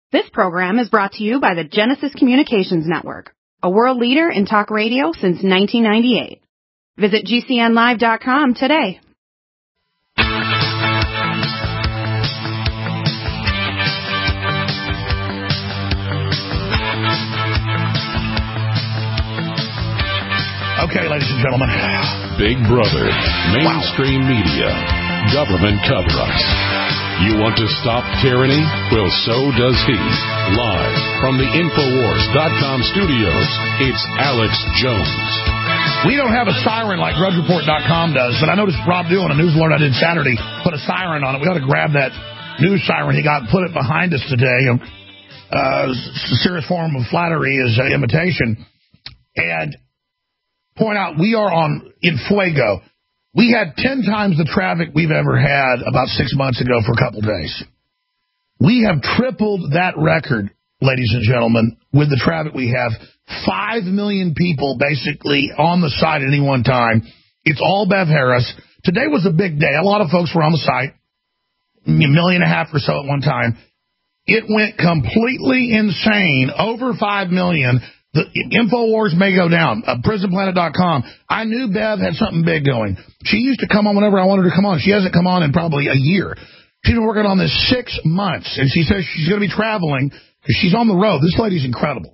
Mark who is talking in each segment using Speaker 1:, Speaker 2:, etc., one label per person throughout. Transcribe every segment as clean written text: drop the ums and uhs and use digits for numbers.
Speaker 1: This program is brought to you by the Genesis Communications Network, a world leader in talk radio since 1998. Visit GCNlive.com today.
Speaker 2: Okay, ladies and gentlemen.
Speaker 3: Big Brother, mainstream media, government cover-ups. You want to stop tyranny? Well, so does he. Live from the Infowars.com studios, it's Alex Jones.
Speaker 2: We don't have a siren like GrudgeReport.com does, but I noticed Rob Dew on a news alert I did Saturday put a siren on it. We ought to grab that news siren he got and put it behind us today. A serious form of flattery is imitation. And point out, we are in Fuego. We had 10 times the traffic we've ever had about 6 months ago for a couple days. We have tripled that record, ladies and gentlemen, with the traffic we have. 5 million people basically on the site at any one time. It's all Bev Harris. Today was a big day. A lot of folks were on the site, 1.5 million or so at one time. It went completely insane, over 5 million. The Infowars may go down, PrisonPlanet.com. I knew Bev had something big going. She used to come on whenever I wanted her to come on. She hasn't come on in probably a year. She's been working on this 6 months, and she says she's going to be traveling because she's on the road. This lady's incredible.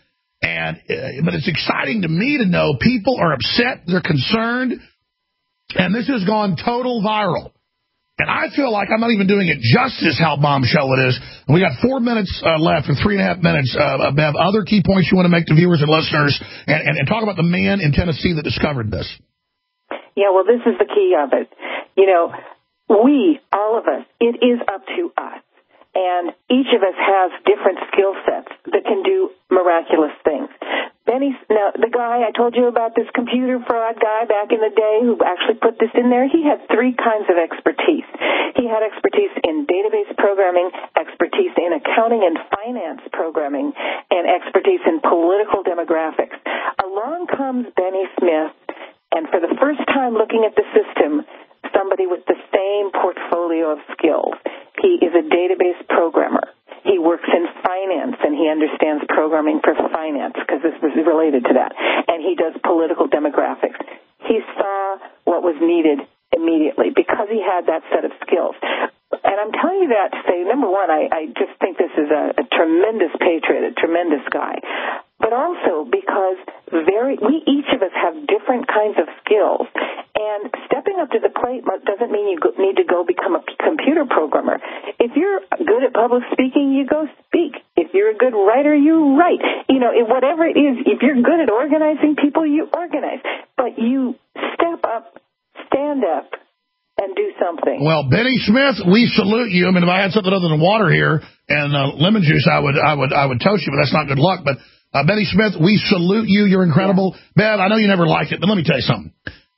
Speaker 2: But it's exciting to me to know people are upset, they're concerned, and this has gone total viral. And I feel like I'm not even doing it justice how bombshell it is. And we got 4 minutes left, or 3.5 minutes. Bev, other key points you want to make to viewers and listeners, and talk about the man in Tennessee that discovered this.
Speaker 4: Yeah, well, this is the key of it. You know, we, all of us, it is up to us. And each of us has different skill sets that can do miraculous things. Now, the guy, I told you about this computer fraud guy back in the day who actually put this in there, he had 3 kinds of expertise. He had expertise in database programming, expertise in accounting and finance programming, and expertise in political demographics. Along comes Benny Smith, and for the first time looking at the system, somebody with the same portfolio of skills. He is a database programmer. He works in finance, and he understands programming for finance, because this was related to that. And he does political demographics. He saw what was needed immediately because he had that set of skills. And I'm telling you that to say, number one, I just think this is a tremendous patriot, a tremendous guy. But also because we each of us have different kinds of skills. And stepping up to the plate doesn't mean you need to go become a computer programmer. If you're good at public speaking, you go speak. If you're a good writer, you write. You know, whatever it is, if you're good at organizing people, you organize. But you step up, stand up, and do something.
Speaker 2: Well, Benny Smith, we salute you. I mean, if I had something other than water here and lemon juice, I would toast you, but that's not good luck. But Benny Smith, we salute you. You're incredible. Yeah. Bev, I know you never liked it, but let me tell you something.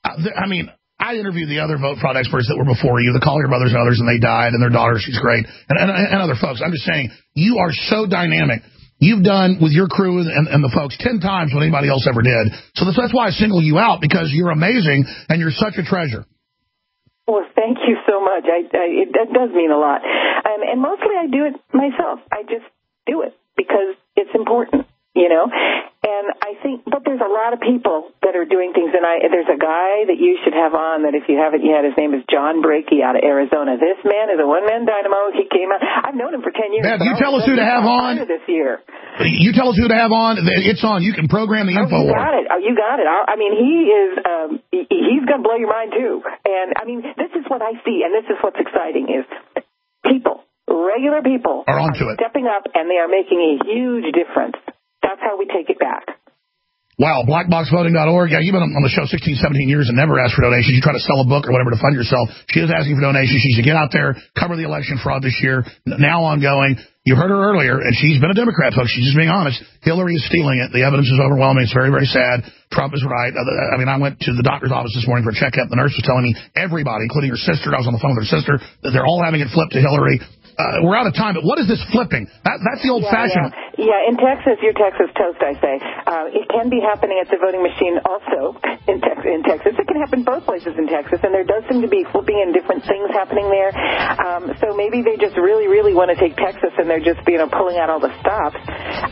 Speaker 2: I interviewed the other vote fraud experts that were before you, the Collier brothers and others, and they died, and their daughter, she's great, and other folks. I'm just saying, you are so dynamic. You've done with your crew and the folks 10 times what anybody else ever did. So that's why I single you out, because you're amazing, and you're such a treasure.
Speaker 4: Well, thank you so much. That does mean a lot. And mostly I do it myself. I just do it because it's important, you know. And I think, but there's a lot of people that are doing things. And there's a guy that you should have on that if you haven't yet, his name is John Brakey out of Arizona. This man is a one-man dynamo. He came out. I've known him for 10 years.
Speaker 2: Bev, you tell us who to have on.
Speaker 4: This year.
Speaker 2: You tell us who to have on. It's on. You can program the info.
Speaker 4: You got it. You got it. I mean, he is, he's going to blow your mind too. And I mean, this is what I see. And this is what's exciting is people, regular people
Speaker 2: are onto it,
Speaker 4: stepping up, and they are making a huge difference. That's how we take it back.
Speaker 2: Wow, blackboxvoting.org. Yeah, you've been on the show 16, 17 years and never asked for donations. You try to sell a book or whatever to fund yourself. She is asking for donations. She should get out there, cover the election fraud this year, now ongoing. You heard her earlier, and she's been a Democrat, folks. She's just being honest. Hillary is stealing it. The evidence is overwhelming. It's very, very sad. Trump is right. I mean, I went to the doctor's office this morning for a checkup. The nurse was telling me everybody, including her sister, I was on the phone with her sister, that they're all having it flipped to Hillary. we're out of time, but what is this flipping? That's the old-fashioned.
Speaker 4: Yeah, in Texas, your Texas toast, I say. It can be happening at the voting machine also in Texas. It can happen both places in Texas, and there does seem to be flipping and different things happening there. So maybe they just really, really want to take Texas, and they're just, pulling out all the stops.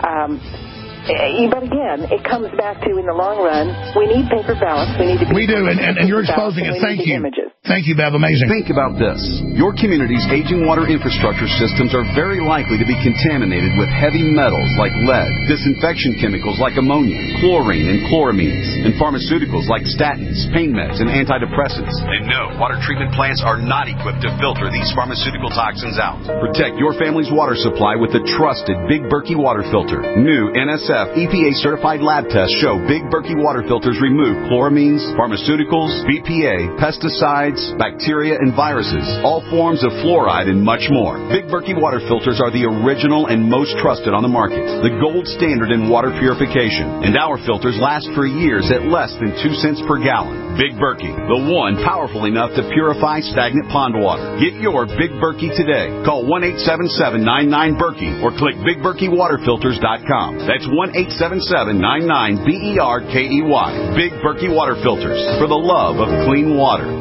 Speaker 4: But again, it comes back to, in the long run, we need paper ballots. We do,
Speaker 2: and you're exposing it. Thank you. Thank you, Bev. Amazing.
Speaker 5: Think about this. Your community's aging water infrastructure systems are very likely to be contaminated with heavy metals like lead, disinfection chemicals like ammonia, chlorine and chloramines, and pharmaceuticals like statins, pain meds, and antidepressants. And no, water treatment plants are not equipped to filter these pharmaceutical toxins out. Protect your family's water supply with the trusted Big Berkey water filter. New NSF EPA-certified lab tests show Big Berkey water filters remove chloramines, pharmaceuticals, BPA, pesticides, bacteria, and viruses, all forms of fluoride, and much more. Big Berkey water filters are the original and most trusted on the market, the gold standard in water purification. And our filters last for years at less than 2 cents per gallon. Big Berkey, the one powerful enough to purify stagnant pond water. Get your Big Berkey today. Call 1-877-99-BERKEY or click BigBerkeyWaterFilters.com. That's 1-877-99-BERKEY. Big Berkey Water Filters, for the love of clean water.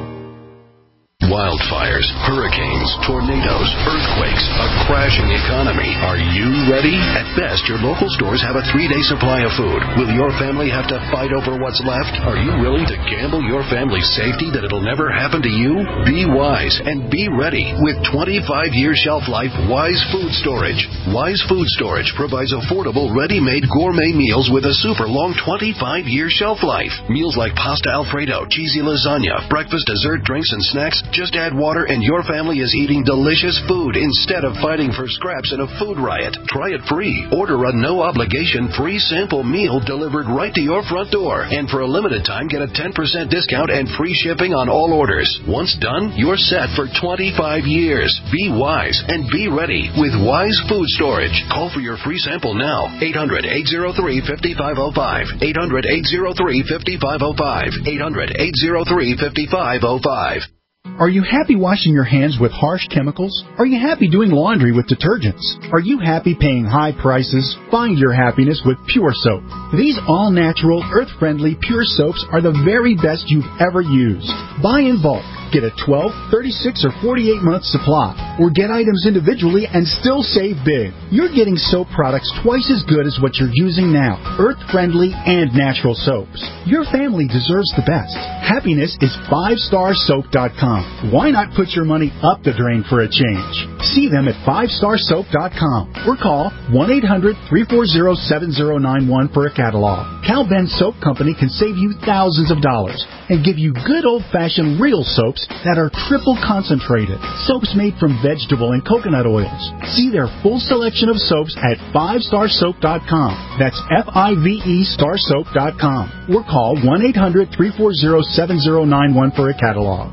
Speaker 3: Wildfires, hurricanes, tornadoes, earthquakes, a crashing economy. Are you ready? At best, your local stores have a 3-day supply of food. Will your family have to fight over what's left? Are you willing to gamble your family's safety that it'll never happen to you? Be wise and be ready with 25-year shelf life Wise Food Storage. Wise Food Storage provides affordable, ready-made gourmet meals with a super long 25-year shelf life. Meals like pasta Alfredo, cheesy lasagna, breakfast, dessert, drinks, and snacks. Just add water and your family is eating delicious food instead of fighting for scraps in a food riot. Try it free. Order a no-obligation free sample meal delivered right to your front door. And for a limited time, get a 10% discount and free shipping on all orders. Once done, you're set for 25 years. Be wise and be ready with Wise Food Storage. Call for your free sample now. 800-803-5505. 800-803-5505. 800-803-5505.
Speaker 6: Are you happy washing your hands with harsh chemicals? Are you happy doing laundry with detergents? Are you happy paying high prices? Find your happiness with Pure Soap. These all-natural, earth-friendly Pure Soaps are the very best you've ever used. Buy in bulk. Get a 12, 36, or 48-month supply. Or get items individually and still save big. You're getting soap products twice as good as what you're using now. Earth-friendly and natural soaps. Your family deserves the best. Happiness is 5starsoap.com. Why not put your money up the drain for a change? See them at 5starsoap.com or call 1-800-340-7091 for a catalog. Cal Ben Soap Company can save you thousands of dollars and give you good old-fashioned real soaps that are triple concentrated. Soaps made from vegetable and coconut oils. See their full selection of soaps at 5starsoap.com. That's F-I-V-E starsoap.com. Or call 1-800-340-7091 for a catalog.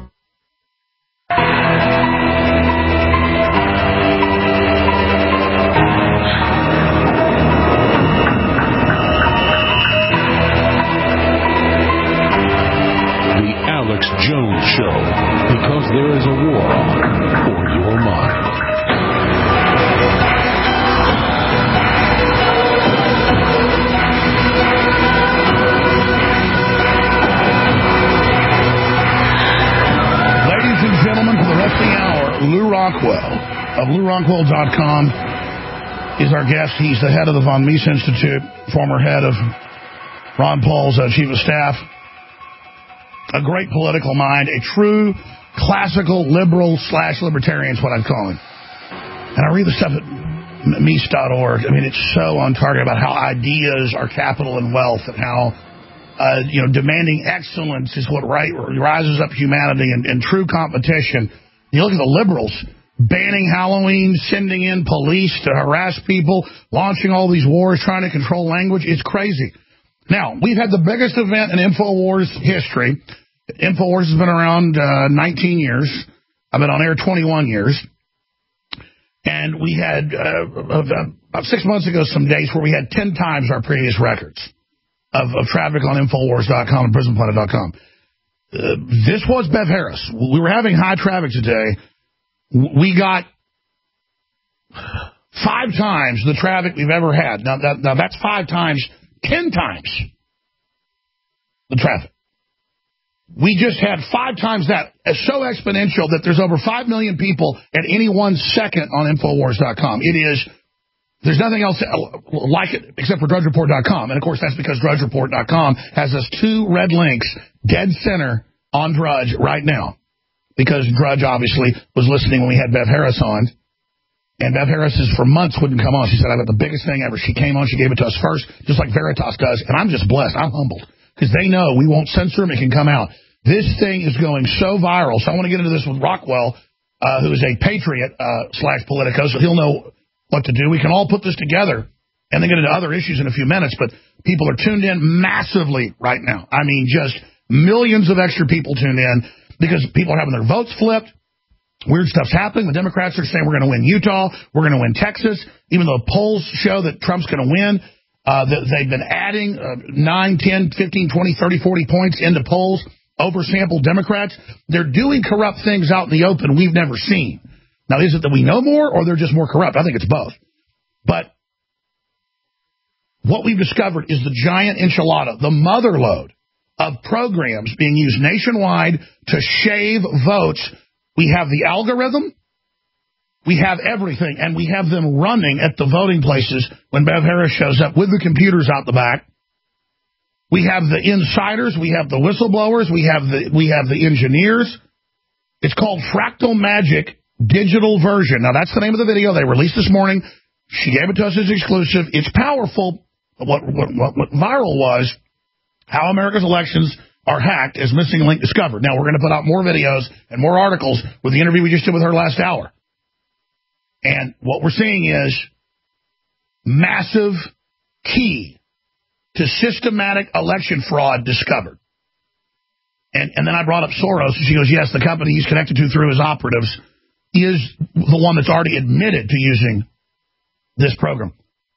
Speaker 3: Alex Jones Show, because there is a war on for your mind.
Speaker 2: Ladies and gentlemen, for the rest of the hour, Lou Rockwell of LouRockwell.com is our guest. He's the head of the Von Mises Institute, former head of Ron Paul's chief of staff. A great political mind, a true classical liberal/libertarian is what I'd call him. And I read the stuff at Mises.org. I mean, it's so on target about how ideas are capital and wealth, and how demanding excellence is what rises up humanity and true competition. You look at the liberals banning Halloween, sending in police to harass people, launching all these wars, trying to control language. It's crazy. Now, we've had the biggest event in InfoWars history. InfoWars has been around 19 years. I've been on air 21 years. And we had, about 6 months ago, some days where we had 10 times our previous records of traffic on InfoWars.com and PrisonPlanet.com. This was Bev Harris. We were having high traffic today. We got 5 times the traffic we've ever had. Now that's 5 times, 10 times the traffic. We just had 5 times that. It's so exponential that there's over 5 million people at any 1 second on Infowars.com. There's nothing else like it except for DrudgeReport.com. And, of course, that's because DrudgeReport.com has us 2 red links dead center on Drudge right now. Because Drudge, obviously, was listening when we had Bev Harris on. And Bev Harris for months wouldn't come on. She said, I've got the biggest thing ever. She came on. She gave it to us first, just like Veritas does. And I'm just blessed. I'm humbled. Because they know we won't censor them. It can come out. This thing is going so viral. So I want to get into this with Rockwell, who is a patriot / Politico, so he'll know what to do. We can all put this together and then get into other issues in a few minutes. But people are tuned in massively right now. I mean, just millions of extra people tuned in because people are having their votes flipped. Weird stuff's happening. The Democrats are saying we're going to win Utah. We're going to win Texas, even though polls show that Trump's going to win. They've been adding 9, 10, 15, 20, 30, 40 points into polls, oversampled Democrats. They're doing corrupt things out in the open we've never seen. Now, is it that we know more or they're just more corrupt? I think it's both. But what we've discovered is the giant enchilada, the mother lode of programs being used nationwide to shave votes. We have the algorithm. We have everything, and we have them running at the voting places when Bev Harris shows up with the computers out the back. We have the insiders. We have the whistleblowers. We have the engineers. It's called Fractal Magic Digital Version. Now, that's the name of the video they released this morning. She gave it to us as exclusive. It's powerful. What viral was how America's elections are hacked as Missing Link discovered. Now, we're going to put out more videos and more articles with the interview we just did with her last hour. And what we're seeing is massive key to systematic election fraud discovered. And then I brought up Soros, and she goes, yes, the company he's connected to through his operatives is the one that's already admitted to using this program.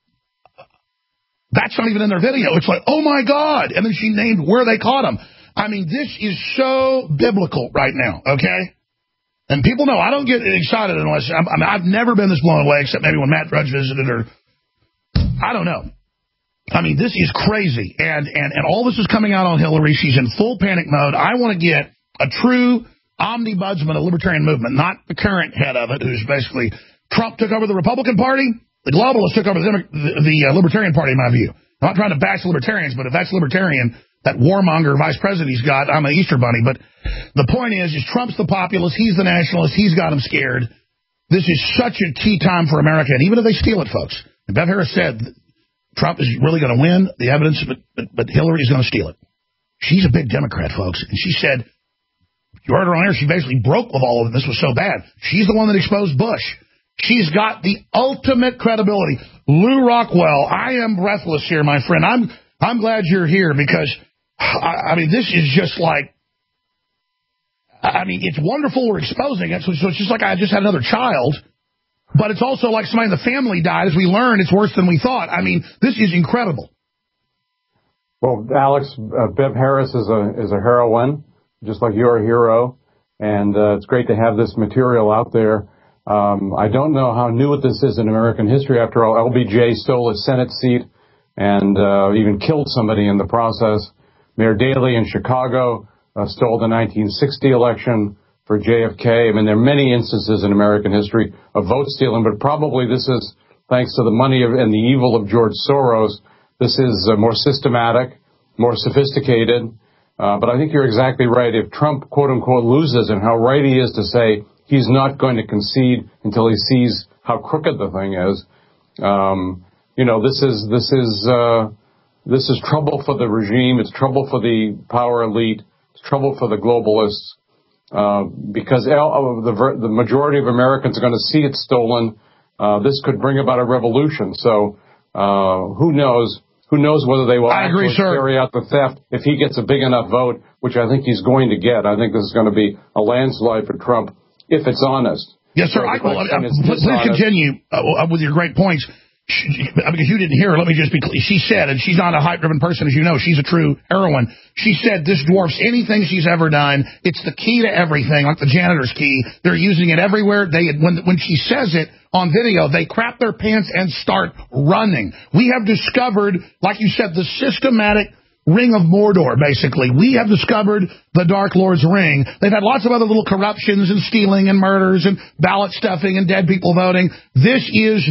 Speaker 2: That's not even in their video. It's like, oh, my God. And then she named where they caught him. I mean, this is so biblical right now, okay? And people know I don't get excited unless I've never been this blown away, except maybe when Matt Drudge visited, or I don't know. I mean, this is crazy, and all this is coming out on Hillary. She's in full panic mode. I want to get a true omnibudsman of the libertarian movement, not the current head of it, who's basically Trump took over the Republican Party. The globalists took over the Libertarian Party, in my view. I'm not trying to bash libertarians, but if that's libertarian, that warmonger vice president he's got, I'm an Easter bunny. But the point is Trump's the populist, he's the nationalist, he's got him scared. This is such a key time for America, and even if they steal it, folks. And Bev Harris said Trump is really going to win the evidence, but Hillary is going to steal it. She's a big Democrat, folks. And she said, you heard her on air, she basically broke with all of it. This was so bad. She's the one that exposed Bush. She's got the ultimate credibility. Lou Rockwell, I am breathless here, my friend. I'm glad you're here because, I mean, this is just like, I mean, it's wonderful we're exposing it. So it's just like I just had another child, but it's also like somebody in the family died. As we learned, it's worse than we thought. I mean, this is incredible.
Speaker 7: Well, Alex, Bev Harris is a heroine, just like you're a hero, and it's great to have this material out there. I don't know how new this is in American history. After all, LBJ stole a Senate seat and even killed somebody in the process. Mayor Daley in Chicago stole the 1960 election for JFK. I mean, there are many instances in American history of vote stealing, but probably this is thanks to the money and the evil of George Soros. This is more systematic, more sophisticated. But I think you're exactly right. If Trump, quote unquote, loses, and how right he is to say he's not going to concede until he sees how crooked the thing is. This is trouble for the regime. It's trouble for the power elite. It's trouble for the globalists because the majority of Americans are going to see it stolen. This could bring about a revolution. So who knows? Who knows whether they will actually carry out the theft if he gets a big enough vote, which I think he's going to get. I think this is going to be a landslide for Trump. If it's honest.
Speaker 2: Yes, sir. Please continue with your great points. because you didn't hear her, let me just be clear. She said, and she's not a hype-driven person, as you know. She's a true heroine. She said this dwarfs anything she's ever done. It's the key to everything, like the janitor's key. They're using it everywhere. When she says it on video, they crap their pants and start running. We have discovered, like you said, the systematic Ring of Mordor, basically. We have discovered the Dark Lord's ring. They've had lots of other little corruptions and stealing and murders and ballot stuffing and dead people voting. This is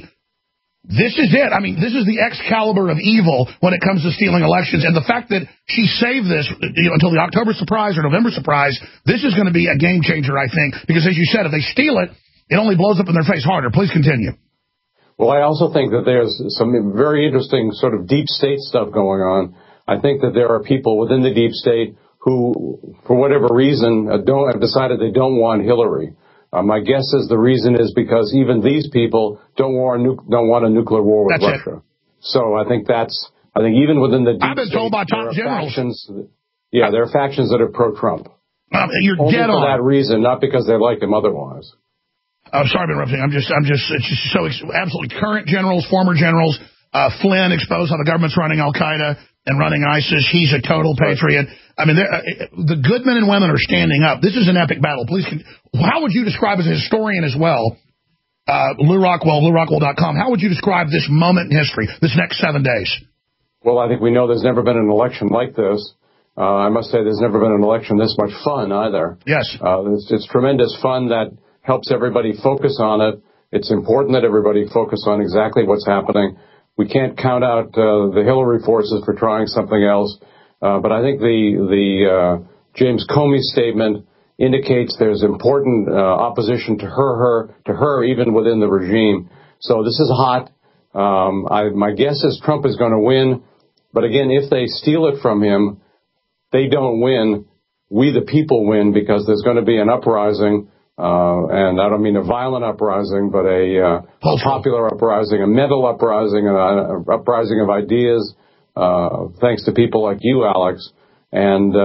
Speaker 2: it. I mean, this is the Excalibur of evil when it comes to stealing elections. And the fact that she saved this until the October surprise or November surprise, this is going to be a game changer, I think. Because as you said, if they steal it, it only blows up in their face harder. Please continue.
Speaker 7: Well, I also think that there's some very interesting sort of deep state stuff going on. I think that there are people within the deep state who, for whatever reason, have decided they don't want Hillary. My guess is the reason is because even these people don't want a nuclear war with Russia. So I think even within the deep
Speaker 2: I've been told by top generals.
Speaker 7: There are factions that are pro-Trump.
Speaker 2: You're
Speaker 7: only
Speaker 2: dead
Speaker 7: for
Speaker 2: on.
Speaker 7: that reason, not because they like him otherwise.
Speaker 2: I'm sorry for interrupting. It's just so absolutely current generals, former generals. Flynn exposed how the government's running Al-Qaeda and running ISIS. He's a total patriot. I mean, the good men and women are standing up. This is an epic battle. Please, how would you describe, as a historian as well, Lou Rockwell, LouRockwell.com, how would you describe this moment in history, this next 7 days?
Speaker 7: Well, I think we know there's never been an election like this. I must say there's never been an election this much fun either.
Speaker 2: Yes.
Speaker 7: It's tremendous fun that helps everybody focus on it. It's important that everybody focus on exactly what's happening. We can't count out the Hillary forces for trying something else, but I think the James Comey statement indicates there's important opposition to her even within the regime. So this is hot. My guess is Trump is going to win, but again, if they steal it from him, they don't win. We the people win, because there's going to be an uprising. And I don't mean a violent uprising, but a popular uprising, a mental uprising, an uprising of ideas, thanks to people like you, Alex. And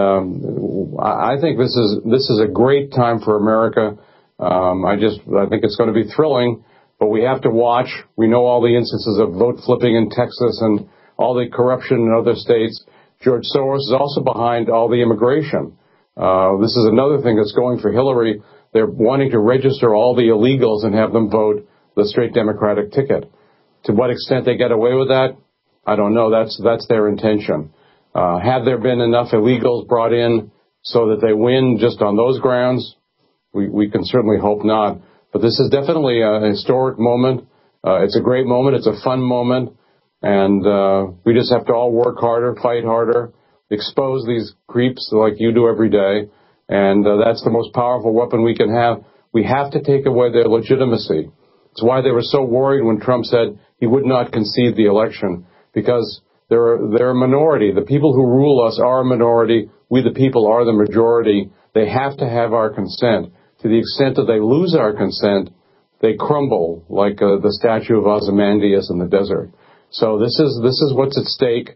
Speaker 7: I think this is a great time for America. I think it's going to be thrilling, but we have to watch. We know all the instances of vote flipping in Texas and all the corruption in other states. George Soros is also behind all the immigration. This is another thing that's going for Hillary. They're wanting to register all the illegals and have them vote the straight Democratic ticket. To what extent they get away with that, I don't know. That's their intention. Have there been enough illegals brought in so that they win just on those grounds? We can certainly hope not. But this is definitely a historic moment. It's a great moment. It's a fun moment. And we just have to all work harder, fight harder, expose these creeps like you do every day. And that's the most powerful weapon we can have. We have to take away their legitimacy. It's why they were so worried when Trump said he would not concede the election, because they're a minority. The people who rule us are a minority. We, the people, are the majority. They have to have our consent. To the extent that they lose our consent, they crumble like the statue of Ozymandias in the desert. So this is what's at stake.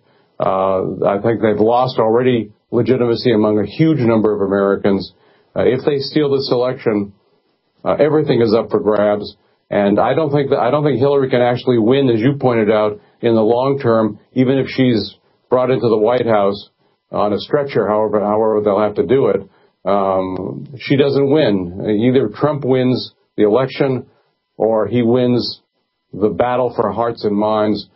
Speaker 7: I think they've lost already legitimacy among a huge number of Americans. If they steal this election, everything is up for grabs. And I don't think Hillary can actually win, as you pointed out, in the long term, even if she's brought into the White House on a stretcher, however they'll have to do it. She doesn't win. Either Trump wins the election or he wins the battle for hearts and minds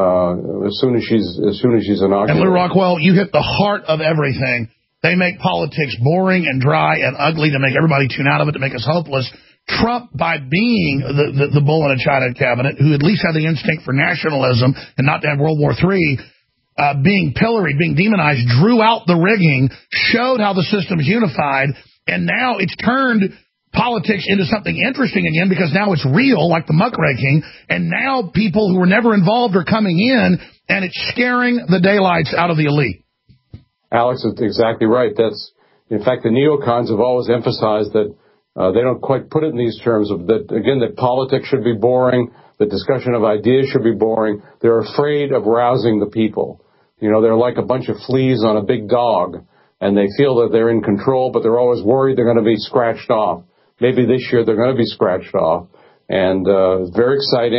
Speaker 7: as soon as she's inaugurated.
Speaker 2: And Lou Rockwell, you hit the heart of everything. They make politics boring and dry and ugly to make everybody tune out of it, to make us hopeless. Trump, by being the bull in a China cabinet, who at least had the instinct for nationalism and not to have World War III, being pilloried, being demonized, drew out the rigging, showed how the system's unified, and now it's turned politics into something interesting again, because now it's real, like the muckraking, and now people who were never involved are coming in, and it's scaring the daylights out of the elite.
Speaker 7: Alex is exactly right. In fact, the neocons have always emphasized that they don't quite put it in these terms of that politics should be boring, the discussion of ideas should be boring. They're afraid of rousing the people. You know, they're like a bunch of fleas on a big dog, and they feel that they're in control, but they're always worried they're going to be scratched off. Maybe this year they're going to be scratched off. And it's very exciting.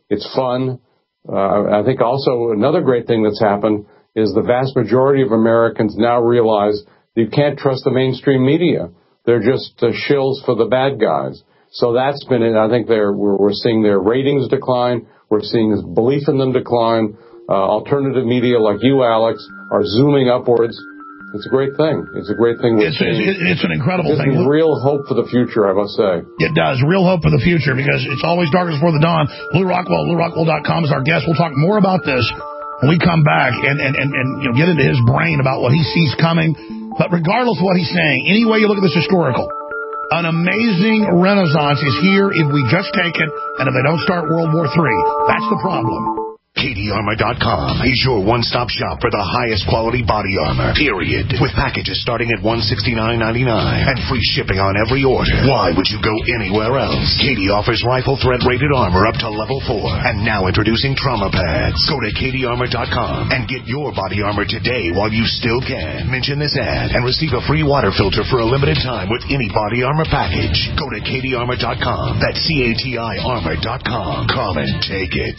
Speaker 7: It's fun. I think also another great thing that's happened is the vast majority of Americans now realize you can't trust the mainstream media. They're just shills for the bad guys. So that's been it. I think we're seeing their ratings decline. We're seeing belief in them decline. Alternative media like you, Alex, are zooming upwards. It's a great thing. It's a great thing.
Speaker 2: It's an incredible thing.
Speaker 7: Real hope for the future, I must say.
Speaker 2: It does. Real hope for the future because it's always darkest before the dawn. Lou Rockwell, LouRockwell.com is our guest. We'll talk more about this when we come back and get into his brain about what he sees coming. But regardless of what he's saying, any way you look at this historical, an amazing renaissance is here if we just take it and if they don't start World War III. That's the problem.
Speaker 8: KDArmor.com is your one-stop shop for the highest quality body armor, period. With packages starting at $169.99 and free shipping on every order. Why would you go anywhere else? KD offers rifle threat-rated armor up to level 4. And now introducing trauma pads. Go to KDArmor.com and get your body armor today while you still can. Mention this ad and receive a free water filter for a limited time with any body armor package. Go to KDArmor.com. That's CATI armor.com. Come and take it.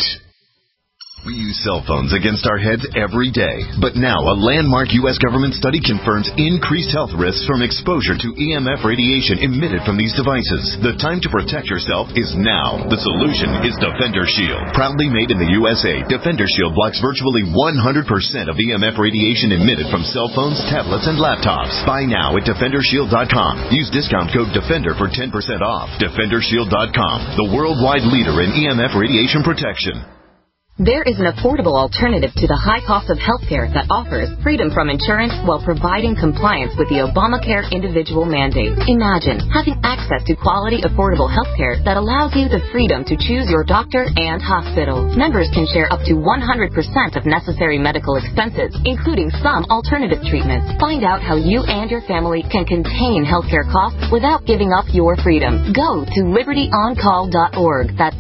Speaker 9: We use cell phones against our heads every day. But now a landmark U.S. government study confirms increased health risks from exposure to EMF radiation emitted from these devices. The time to protect yourself is now. The solution is Defender Shield. Proudly made in the USA, Defender Shield blocks virtually 100% of EMF radiation emitted from cell phones, tablets, and laptops. Buy now at DefenderShield.com. Use discount code DEFENDER for 10% off. DefenderShield.com, the worldwide leader in EMF radiation protection.
Speaker 10: There is an affordable alternative to the high cost of healthcare that offers freedom from insurance while providing compliance with the Obamacare individual mandate. Imagine having access to quality, affordable healthcare that allows you the freedom to choose your doctor and hospital. Members can share up to 100% of necessary medical expenses, including some alternative treatments. Find out how you and your family can contain healthcare costs without giving up your freedom. Go to libertyoncall.org. That's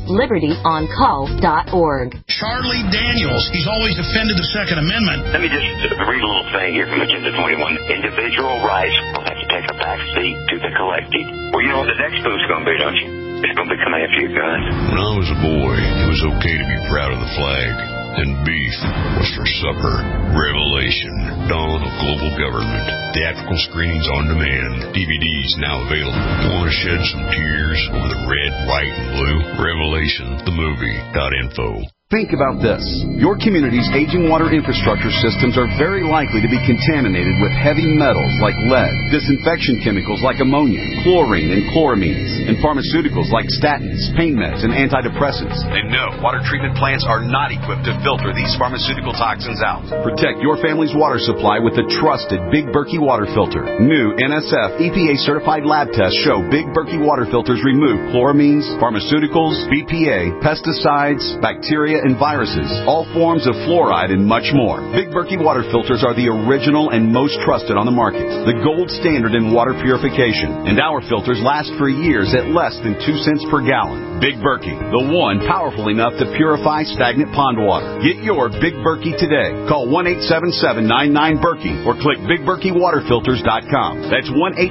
Speaker 10: libertyoncall.org.
Speaker 2: Charlie Daniels, he's always defended the Second Amendment.
Speaker 11: Let me just read a little thing here from Agenda 21. Individual rights will have to take a back seat to the collective. Well, you know what the next move's going to be, don't you? It's going to be coming after your guns.
Speaker 12: When I was a boy, it was okay to be proud of the flag. And beef was for supper. Revelation, Dawn of Global Government. Theatrical screenings on demand. DVDs now available. Want to shed some tears over the red, white, and blue? Revelation, the movie.info.
Speaker 5: Think about this. Your community's aging water infrastructure systems are very likely to be contaminated with heavy metals like lead, disinfection chemicals like ammonia, chlorine and chloramines, and pharmaceuticals like statins, pain meds, and antidepressants. And no, water treatment plants are not equipped to filter these pharmaceutical toxins out. Protect your family's water supply with the trusted Big Berkey water filter. New NSF EPA-certified lab tests show Big Berkey water filters remove chloramines, pharmaceuticals, BPA, pesticides, bacteria, and viruses, all forms of fluoride, and much more. Big Berkey water filters are the original and most trusted on the market, the gold standard in water purification, and our filters last for years at less than 2 cents per gallon. Big Berkey, the one powerful enough to purify stagnant pond water. Get your Big Berkey today. Call 1-877-99-BERKEY or click BigBerkeyWaterFilters.com. That's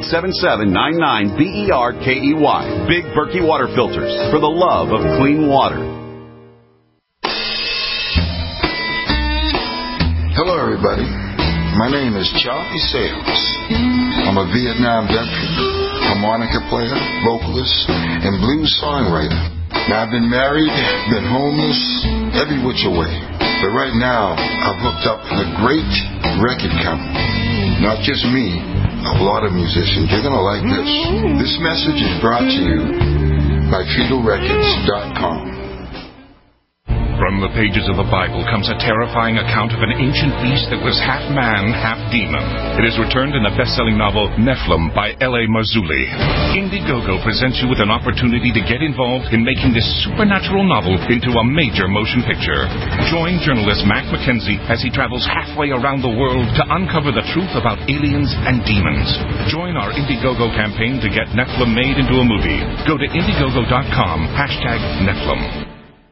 Speaker 5: 1-877-99-BERKEY. Big Berkey Water Filters, for the love of clean water.
Speaker 13: Hello, everybody. My name is Charlie Sales. I'm a Vietnam veteran, harmonica player, vocalist, and blues songwriter. Now, I've been married, been homeless, every which way. But right now, I've hooked up with a great record company. Not just me, a lot of musicians. You're going to like this. This message is brought to you by FetalRecords.com.
Speaker 14: From the pages of the Bible comes a terrifying account of an ancient beast that was half man, half demon. It is returned in the best-selling novel Nephilim by L.A. Marzulli. Indiegogo presents you with an opportunity to get involved in making this supernatural novel into a major motion picture. Join journalist Mac McKenzie as he travels halfway around the world to uncover the truth about aliens and demons. Join our Indiegogo campaign to get Nephilim made into a movie. Go to Indiegogo.com, #Nephilim.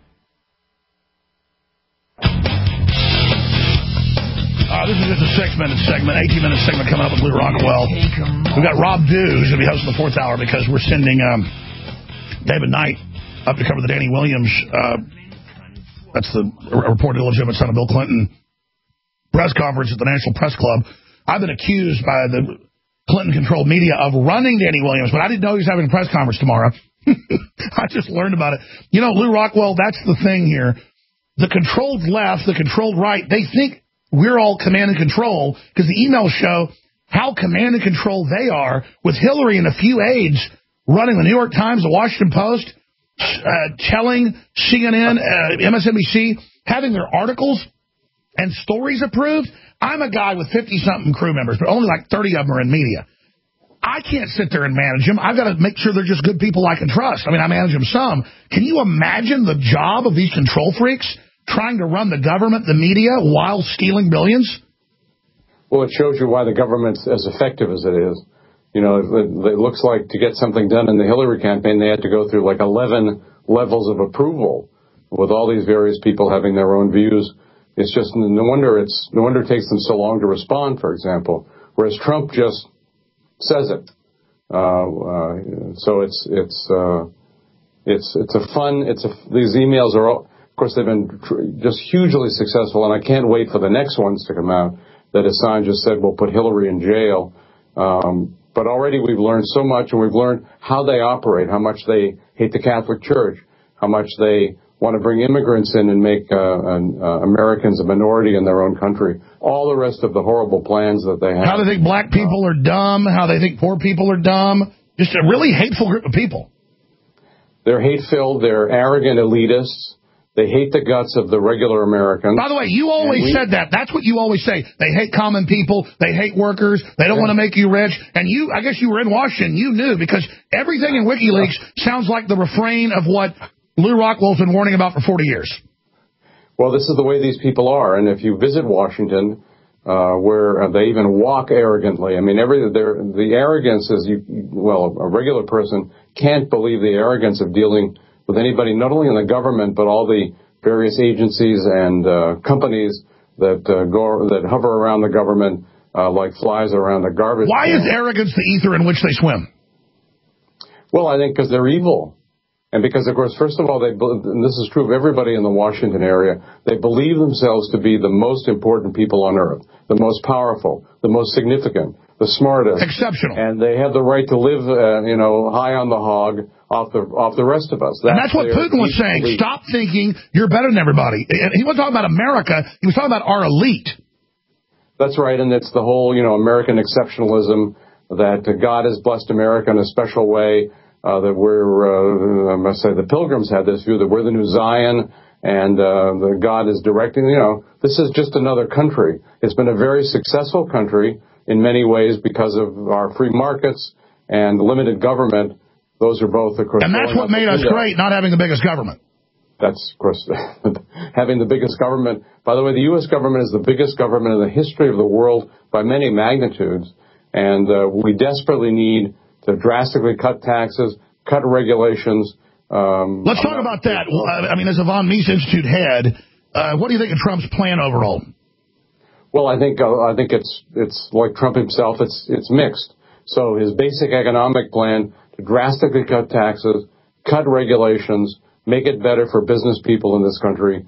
Speaker 2: This is just a 6-minute segment, 18-minute segment coming up with Lou Rockwell. We've got Rob Dew, who's going to be hosting the 4th hour because we're sending David Knight up to cover the Danny Williams That's the reported illegitimate son of Bill Clinton press conference at the National Press Club. I've been accused by the Clinton-controlled media of running Danny Williams, but I didn't know he was having a press conference tomorrow. I just learned about it. You know, Lou Rockwell, that's the thing here. The controlled left, the controlled right, they think we're all command and control because the emails show how command and control they are with Hillary and a few aides running the New York Times, the Washington Post, telling CNN, MSNBC, having their articles and stories approved. I'm a guy with 50-something crew members, but only like 30 of them are in media. I can't sit there and manage them. I've got to make sure they're just good people I can trust. I mean, I manage them some. Can you imagine the job of these control freaks trying to run the government, the media, while stealing billions?
Speaker 7: Well, it shows you why the government's as effective as it is. You know, it looks like to get something done in the Hillary campaign, they had to go through like 11 levels of approval with all these various people having their own views. It's just no wonder it takes them so long to respond, for example, whereas Trump just says it. So these emails are all, of course, they've been just hugely successful, and I can't wait for the next ones to come out that Assange just said will put Hillary in jail. But already we've learned so much, and we've learned how they operate, how much they hate the Catholic Church, how much they want to bring immigrants in and make Americans a minority in their own country. All the rest of the horrible plans that they have.
Speaker 2: How they think black people are dumb, how they think poor people are dumb. Just a really hateful group of people.
Speaker 7: They're hate-filled, they're arrogant elitists. They hate the guts of the regular Americans.
Speaker 2: By the way, you always said that. That's what you always say. They hate common people. They hate workers. They don't want to make you rich. And you, I guess you were in Washington. You knew because everything in WikiLeaks sounds like the refrain of what Lou Rockwell's been warning about for 40 years.
Speaker 7: Well, this is the way these people are. And if you visit Washington, where they even walk arrogantly, I mean, the arrogance is, a regular person can't believe the arrogance of dealing with anybody, not only in the government, but all the various agencies and companies that hover around the government like flies around a garbage
Speaker 2: can. Why is arrogance the ether in which they swim?
Speaker 7: Well, I think because they're evil. And because, of course, first of all, and this is true of everybody in the Washington area, they believe themselves to be the most important people on earth, the most powerful, the most significant, the smartest.
Speaker 2: Exceptional.
Speaker 7: And they have the right to live, high on the hog off the rest of us.
Speaker 2: And that's what Putin was saying. Elite. Stop thinking you're better than everybody. He wasn't talking about America. He was talking about our elite.
Speaker 7: That's right. And it's the whole, American exceptionalism that God has blessed America in a special way. That I must say, the Pilgrims had this view that we're the new Zion and that God is directing. This is just another country. It's been a very successful country in many ways because of our free markets and limited government. Those are both, of course.
Speaker 2: And that's what made us great, not having the biggest government.
Speaker 7: That's, of course, having the biggest government. By the way, the U.S. government is the biggest government in the history of the world by many magnitudes. And we desperately need to drastically cut taxes, cut regulations.
Speaker 2: Let's talk about that. Well, I mean, as a von Mises Institute head, what do you think of Trump's plan overall?
Speaker 7: Well, I think it's like Trump himself. It's mixed. So his basic economic plan to drastically cut taxes, cut regulations, make it better for business people in this country,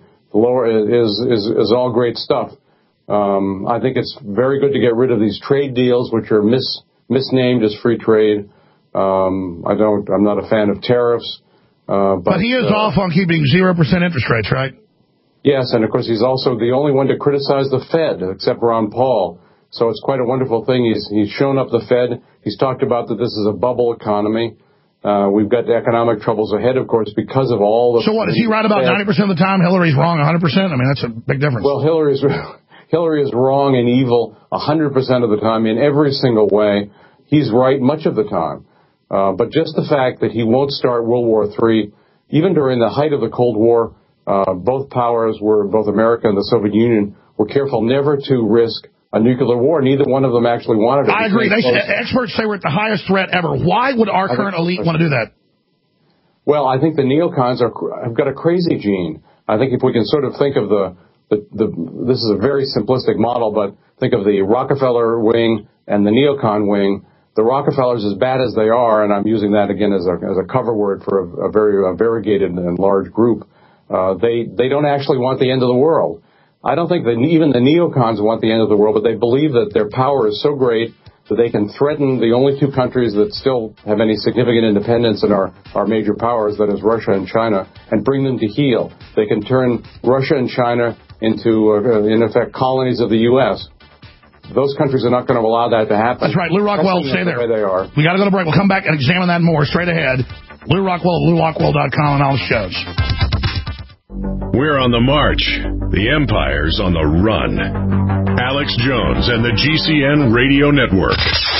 Speaker 7: is all great stuff. I think it's very good to get rid of these trade deals, which are misnamed as free trade. I'm not a fan of tariffs.
Speaker 2: But he is off on keeping 0% interest rates, right?
Speaker 7: Yes, and of course he's also the only one to criticize the Fed, except Ron Paul. So it's quite a wonderful thing. He's shown up the Fed. He's talked about that this is a bubble economy. We've got economic troubles ahead, of course, because of all the...
Speaker 2: So what, is he right about 90% of the time? Hillary's wrong 100%? I mean, that's a big difference.
Speaker 7: Well, Hillary is wrong and evil 100% of the time in every single way. He's right much of the time. But just the fact that he won't start World War III, even during the height of the Cold War, both America and the Soviet Union, were careful never to risk a nuclear war. Neither one of them actually wanted it.
Speaker 2: I agree. Experts say we're at the highest threat ever. Why would our current elite want to do that?
Speaker 7: Well, I think the neocons have got a crazy gene. I think if we can sort of think of this is a very simplistic model, but think of the Rockefeller wing and the neocon wing. The Rockefellers, as bad as they are, and I'm using that again as a cover word for a very variegated and large group, They don't actually want the end of the world. I don't think that even the neocons want the end of the world, but they believe that their power is so great that they can threaten the only two countries that still have any significant independence and are major powers, that is Russia and China, and bring them to heel. They can turn Russia and China into, in effect, colonies of the U.S. Those countries are not going to allow that to happen.
Speaker 2: That's right. Lou Rockwell, stay there.
Speaker 7: They are.
Speaker 2: We got to go to break. We'll come back and examine that more straight ahead. Lou Rockwell, LouRockwell.com, and all the shows.
Speaker 3: We're on the march. The empire's on the run. Alex Jones and the GCN Radio Network.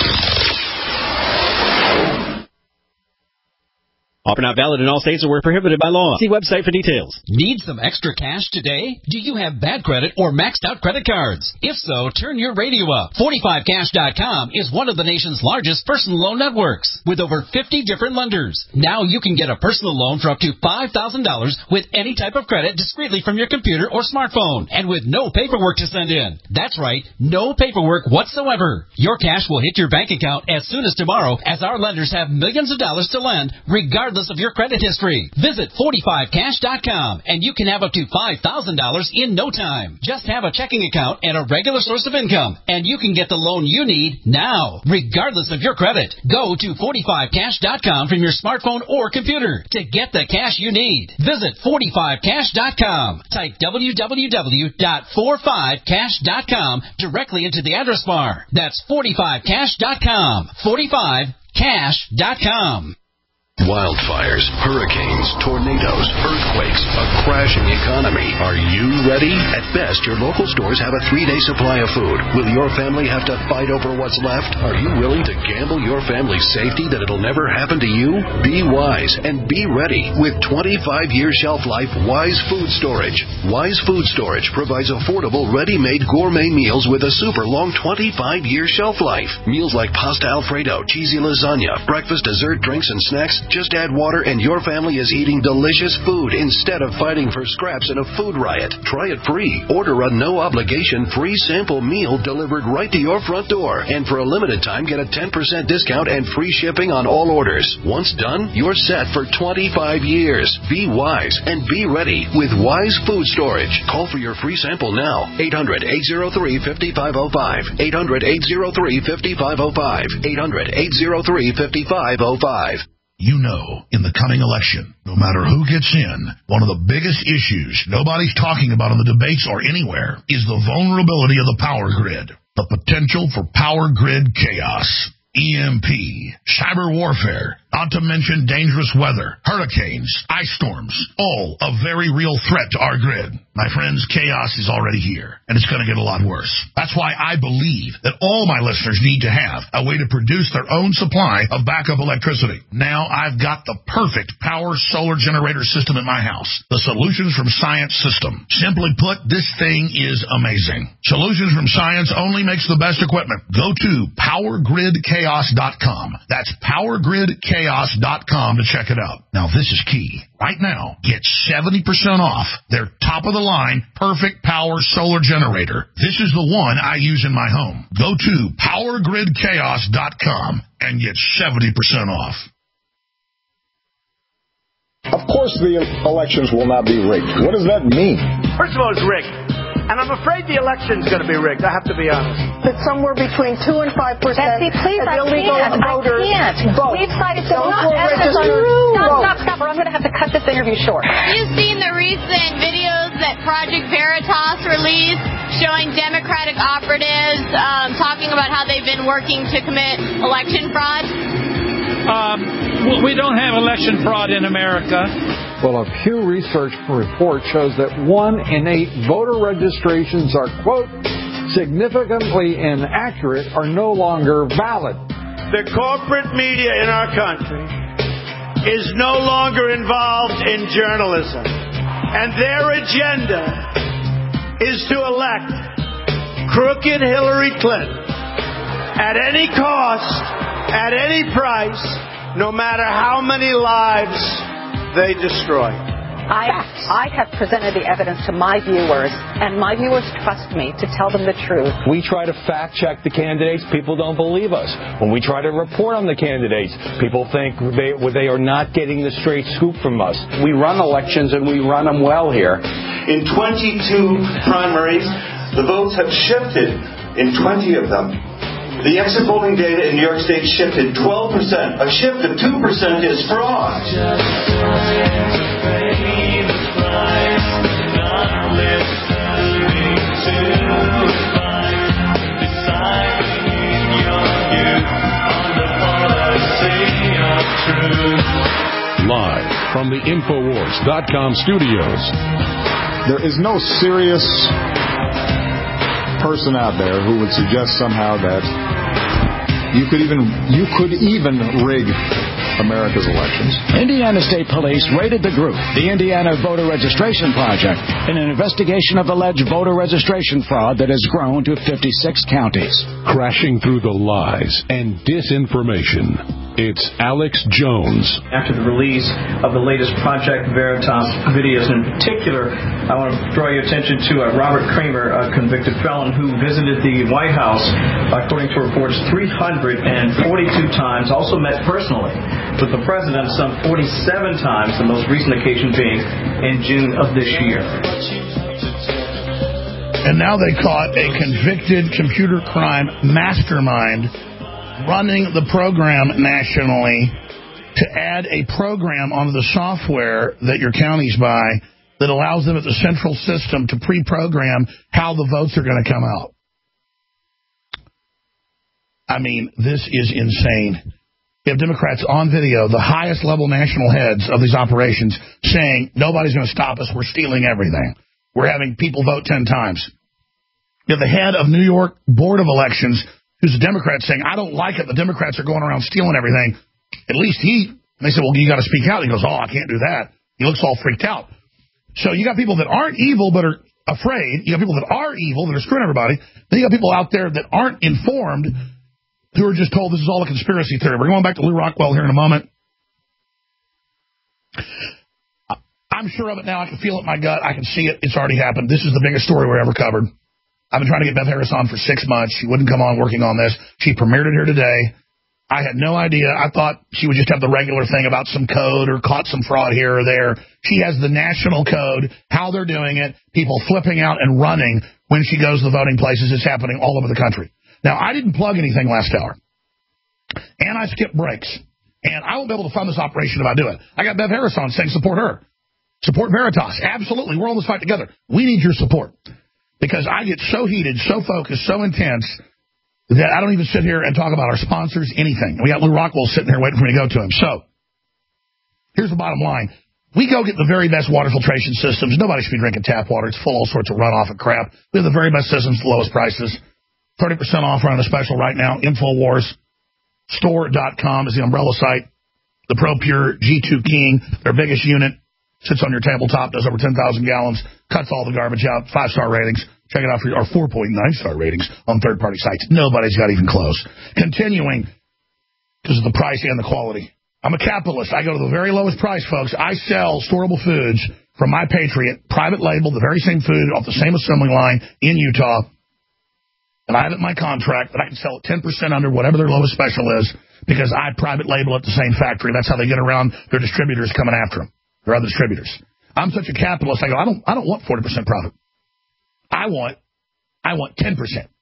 Speaker 15: Offer not valid in all states or were prohibited by law. See website for details.
Speaker 16: Need some extra cash today? Do you have bad credit or maxed out credit cards? If so, turn your radio up. 45cash.com is one of the nation's largest personal loan networks with over 50 different lenders. Now you can get a personal loan for up to $5,000 with any type of credit discreetly from your computer or smartphone and with no paperwork to send in. That's right, no paperwork whatsoever. Your cash will hit your bank account as soon as tomorrow, as our lenders have millions of dollars to lend regardless of your credit history. Visit 45cash.com and you can have up to $5,000 in no time. Just have a checking account and a regular source of income, and you can get the loan you need now, regardless of your credit. Go to 45cash.com from your smartphone or computer to get the cash you need. Visit 45cash.com. Type www.45cash.com directly into the address bar. That's 45cash.com. 45cash.com.
Speaker 8: Wildfires, hurricanes, tornadoes, earthquakes, a crashing economy. Are you ready? At best, your local stores have a 3-day supply of food. Will your family have to fight over what's left? Are you willing to gamble your family's safety that it'll never happen to you? Be wise and be ready with 25-year shelf life Wise Food Storage. Wise Food Storage provides affordable, ready-made gourmet meals with a super long 25-year shelf life. Meals like pasta Alfredo, cheesy lasagna, breakfast, dessert, drinks, and snacks. Just add water and your family is eating delicious food instead of fighting for scraps in a food riot. Try it free. Order a no-obligation free sample meal delivered right to your front door. And for a limited time, get a 10% discount and free shipping on all orders. Once done, you're set for 25 years. Be wise and be ready with Wise Food Storage. Call for your free sample now. 800-803-5505. 800-803-5505. 800-803-5505.
Speaker 2: You know, in the coming election, no matter who gets in, one of the biggest issues nobody's talking about in the debates or anywhere is the vulnerability of the power grid, the potential for power grid chaos, EMP, cyber warfare, not to mention dangerous weather, hurricanes, ice storms, all a very real threat to our grid. My friends, chaos is already here, and it's going to get a lot worse. That's why I believe that all my listeners need to have a way to produce their own supply of backup electricity. Now I've got the perfect power solar generator system in my house, the Solutions from Science system. Simply put, this thing is amazing. Solutions from Science only makes the best equipment. Go to PowerGridChaos.com. That's PowerGridChaos.com to check it out. Now, this is key. Right now, get 70% off their top-of-the-line perfect power solar generator. This is the one I use in my home. Go to PowerGridChaos.com and get 70% off.
Speaker 17: Of course the elections will not be rigged. What does that mean?
Speaker 18: First of all, it's rigged. And I'm afraid the election's going to be rigged. I have to be honest.
Speaker 19: It's somewhere between 2 and 5%
Speaker 20: Betsy, please,
Speaker 19: of illegal voters vote.
Speaker 20: We've cited
Speaker 19: Those who are registered vote.
Speaker 20: Stop, or I'm going to have to cut this interview short.
Speaker 21: You've seen the recent videos that Project Veritas released showing Democratic operatives talking about how they've been working to commit election fraud?
Speaker 22: We don't have election fraud in America.
Speaker 23: Well, a Pew Research report shows that 1 in 8 voter registrations are, quote, significantly inaccurate or no longer valid.
Speaker 18: The corporate media in our country is no longer involved in journalism. And their agenda is to elect crooked Hillary Clinton at any cost, at any price, no matter how many lives they destroy.
Speaker 19: I have presented the evidence to my viewers, and my viewers trust me to tell them the truth.
Speaker 1: We try to fact-check the candidates. People don't believe us. When we try to report on the candidates, people think they are not getting the straight scoop from us.
Speaker 4: We run elections, and we run them well here.
Speaker 6: In 22 primaries, the votes have shifted in 20 of them. The exit polling data in New York State shifted 12%. A shift of 2% is fraud.
Speaker 3: Live from the Infowars.com studios.
Speaker 17: There is no serious person out there who would suggest somehow that you could even rig America's elections.
Speaker 24: Indiana State Police raided the group, the Indiana Voter Registration Project, in an investigation of alleged voter registration fraud that has grown to 56 counties.
Speaker 3: Crashing through the lies and disinformation, it's Alex Jones.
Speaker 25: After the release of the latest Project Veritas videos in particular, I want to draw your attention to Robert Kramer, a convicted felon who visited the White House, according to reports, 342 times, also met personally with the president some 47 times, the most recent occasion being in June of this year.
Speaker 2: And now they caught a convicted computer crime mastermind running the program nationally to add a program onto the software that your counties buy that allows them at the central system to pre-program how the votes are going to come out. I mean, this is insane. We have Democrats on video, the highest level national heads of these operations, saying, nobody's going to stop us, we're stealing everything. We're having people vote 10 times. You have the head of New York Board of Elections, who's a Democrat, saying, I don't like it, the Democrats are going around stealing everything. At least they said, well, you got to speak out. He goes, I can't do that. He looks all freaked out. So you got people that aren't evil but are afraid. You got people that are evil that are screwing everybody. Then you got people out there that aren't informed, who are just told this is all a conspiracy theory. We're going back to Lew Rockwell here in a moment. I'm sure of it now. I can feel it in my gut. I can see it. It's already happened. This is the biggest story we're ever covered. I've been trying to get Beth Harris on for 6 months. She wouldn't come on working on this. She premiered it here today. I had no idea. I thought she would just have the regular thing about some code or caught some fraud here or there. She has the national code, how they're doing it, people flipping out and running when she goes to the voting places. It's happening all over the country. Now, I didn't plug anything last hour, and I skipped breaks, and I won't be able to fund this operation if I do it. I got Beth Harris on saying support her. Support Veritas. Absolutely. We're on this fight together. We need your support, because I get so heated, so focused, so intense that I don't even sit here and talk about our sponsors, anything. We got Lew Rockwell sitting here waiting for me to go to him. So here's the bottom line. We go get the very best water filtration systems. Nobody should be drinking tap water. It's full of all sorts of runoff and crap. We have the very best systems, the lowest prices. 30% off running a special right now. InfoWarsStore.com is the umbrella site. The ProPure G2 King, their biggest unit, sits on your tabletop, does over 10,000 gallons, cuts all the garbage out, 5-star ratings. Check it out for our 4.9-star ratings on third-party sites. Nobody's got even close. Continuing, because of the price and the quality. I'm a capitalist. I go to the very lowest price, folks. I sell storable foods from My Patriot, private label, the very same food off the same assembly line in Utah. And I have it in my contract that I can sell it 10% under whatever their lowest special is, because I private label at the same factory. That's how they get around their distributors coming after them, their other distributors. I'm such a capitalist. I go, I don't want 40% profit. I want 10%.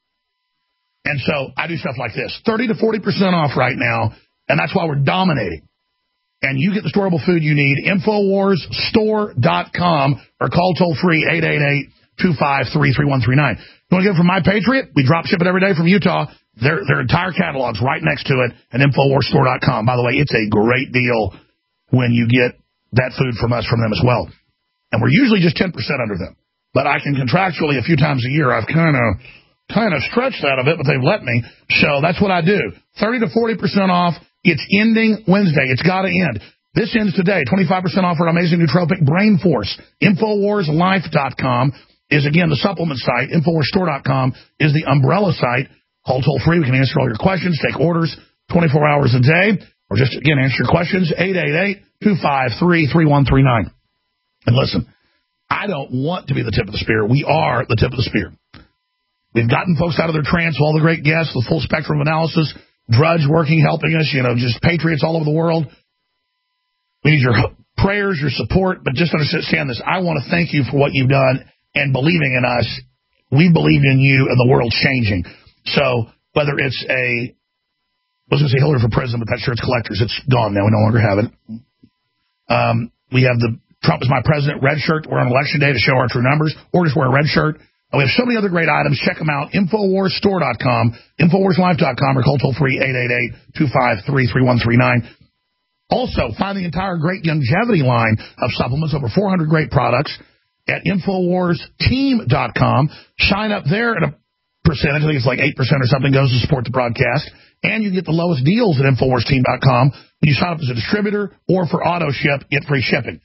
Speaker 2: And so I do stuff like this, 30 to 40% off right now, and that's why we're dominating. And you get the storable food you need, InfoWarsStore.com, or call toll-free 888-253-3139. You want to get it from My Patriot? We drop ship it every day from Utah. Their entire catalog's right next to it at InfoWarsStore.com. By the way, it's a great deal when you get that food from us, from them as well. And we're usually just 10% under them. But I can contractually a few times a year. I've kind of stretched that a bit, but they've let me. So that's what I do. 30 to 40% off. It's ending Wednesday. It's got to end. This ends today. 25% off our amazing nootropic Brain Force. InfoWarsLife.com is, again, the supplement site. InfoWarsStore.com is the umbrella site. Call toll-free. We can answer all your questions, take orders 24 hours a day, or just, again, answer your questions. 888-253-3139. And listen, I don't want to be the tip of the spear. We are the tip of the spear. We've gotten folks out of their trance, all the great guests, the full spectrum of analysis, Drudge working, helping us, just patriots all over the world. We need your prayers, your support, but just understand this. I want to thank you for what you've done and believing in us. We believed in you, and the world's changing. So whether it's I was going to say Hillary for president, but that shirt's collectors. It's gone now. We no longer have it. We have the Trump is my president red shirt. We're on election day to show our true numbers, or just wear a red shirt. We have so many other great items. Check them out. InfoWarsStore.com, InfoWarsLife.com, or call toll-free 888-253-3139. Also, find the entire great longevity line of supplements, over 400 great products, at InfoWarsTeam.com. Sign up there at a percentage, I think it's like 8% or something, goes to support the broadcast. And you can get the lowest deals at InfoWarsTeam.com when you sign up as a distributor or for auto ship, get free shipping.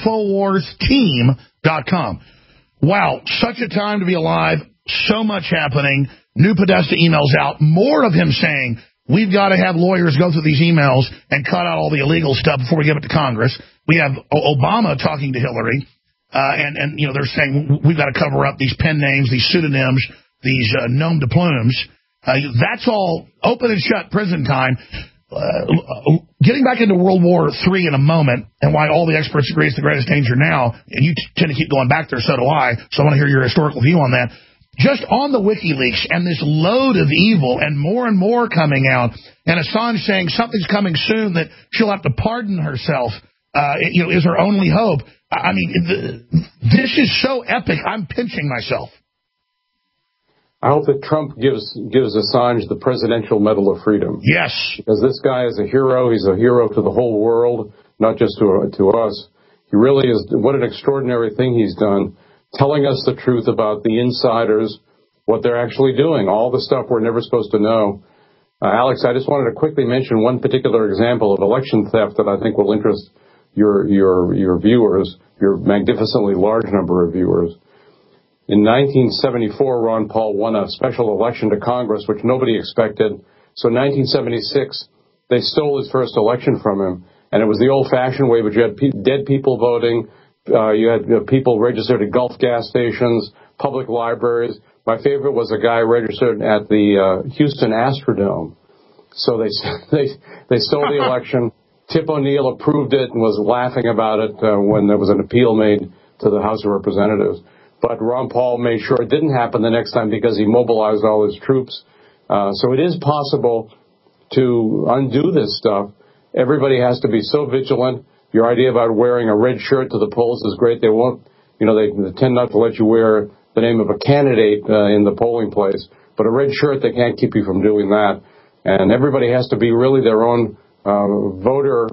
Speaker 2: InfoWarsTeam.com. Wow, such a time to be alive. So much happening. New Podesta emails out. More of him saying, we've got to have lawyers go through these emails and cut out all the illegal stuff before we give it to Congress. We have Obama talking to Hillary. And they're saying we've got to cover up these pen names, these pseudonyms, these nom de plumes. That's all open and shut prison time. Getting back into World War III in a moment, and why all the experts agree it's the greatest danger now, and you tend to keep going back there, so do I, so I want to hear your historical view on that. Just on the WikiLeaks and this load of evil and more coming out, and Assange saying something's coming soon that she'll have to pardon herself, is her only hope. I mean, this is so epic, I'm pinching myself.
Speaker 7: I hope that Trump gives Assange the Presidential Medal of Freedom.
Speaker 2: Yes.
Speaker 7: Because this guy is a hero. He's a hero to the whole world, not just to us. He really is. What an extraordinary thing he's done, telling us the truth about the insiders, what they're actually doing, all the stuff we're never supposed to know. Alex, I just wanted to quickly mention one particular example of election theft that I think will interest your viewers, your magnificently large number of viewers. In 1974, Ron Paul won a special election to Congress, which nobody expected. So in 1976, they stole his first election from him. And it was the old-fashioned way, but you had dead people voting. You had people registered at Gulf gas stations, public libraries. My favorite was a guy registered at the Houston Astrodome. So they stole the election. Tip O'Neill approved it and was laughing about it when there was an appeal made to the House of Representatives. But Ron Paul made sure it didn't happen the next time because he mobilized all his troops. So it is possible to undo this stuff. Everybody has to be so vigilant. Your idea about wearing a red shirt to the polls is great. They won't, they tend not to let you wear the name of a candidate in the polling place. But a red shirt, they can't keep you from doing that. And everybody has to be really their own voter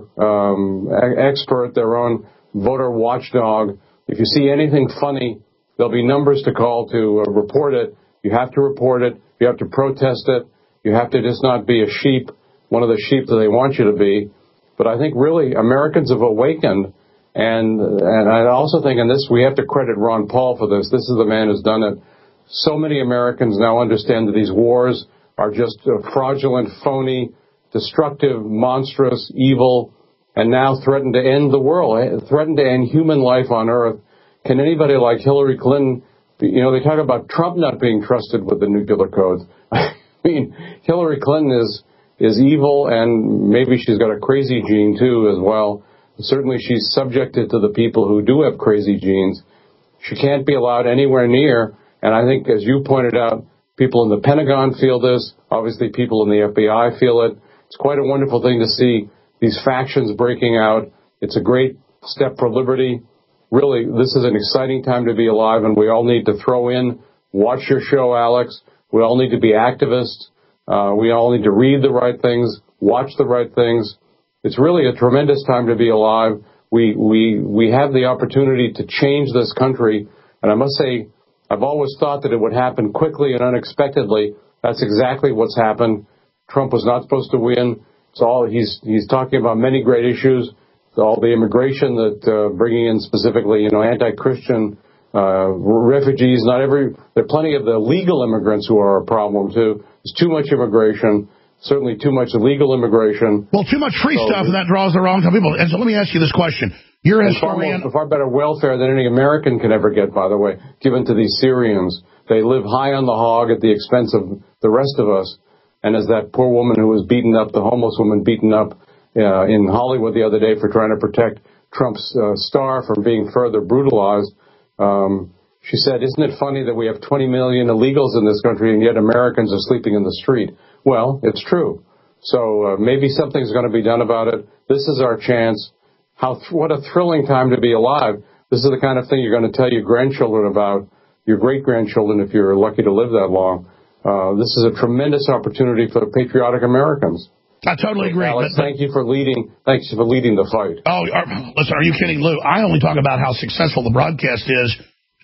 Speaker 7: expert, their own voter watchdog. If you see anything funny, there'll be numbers to call to report it. You have to report it. You have to protest it. You have to just not be a sheep, one of the sheep that they want you to be. But I think really Americans have awakened. And I also think in this, we have to credit Ron Paul for this. This is the man who's done it. So many Americans now understand that these wars are just fraudulent, phony, destructive, monstrous, evil, and now threaten to end the world, threaten to end human life on Earth. Can anybody like Hillary Clinton, they talk about Trump not being trusted with the nuclear codes. I mean, Hillary Clinton is evil, and maybe she's got a crazy gene, too, as well. Certainly she's subjected to the people who do have crazy genes. She can't be allowed anywhere near, and I think, as you pointed out, people in the Pentagon feel this. Obviously, people in the FBI feel it. It's quite a wonderful thing to see these factions breaking out. It's a great step for liberty. Really, this is an exciting time to be alive, and we all need to throw in, watch your show, Alex. We all need to be activists. We all need to read the right things, watch the right things. It's really a tremendous time to be alive. We have the opportunity to change this country, and I must say, I've always thought that it would happen quickly and unexpectedly. That's exactly what's happened. Trump was not supposed to win. He's talking about many great issues. All the immigration that bringing in specifically, anti-Christian refugees. There are plenty of the legal immigrants who are a problem too. There's too much immigration. Certainly too much illegal immigration.
Speaker 2: Well, too much free stuff, and that draws the wrong kind of people. And so let me ask you this question. You're a historian.
Speaker 7: Far better welfare than any American can ever get, by the way, given to these Syrians. They live high on the hog at the expense of the rest of us. And as that poor woman who was beaten up, the homeless woman beaten up in Hollywood the other day for trying to protect Trump's star from being further brutalized, she said, isn't it funny that we have 20 million illegals in this country and yet Americans are sleeping in the street? Well, it's true. So maybe something's going to be done about it. This is our chance. What a thrilling time to be alive. This is the kind of thing you're going to tell your grandchildren about, your great-grandchildren, if you're lucky to live that long. This is a tremendous opportunity for patriotic Americans.
Speaker 2: I totally agree.
Speaker 7: Alex, thank you for leading the fight.
Speaker 2: Oh, listen, are you kidding, Lou? I only talk about how successful the broadcast is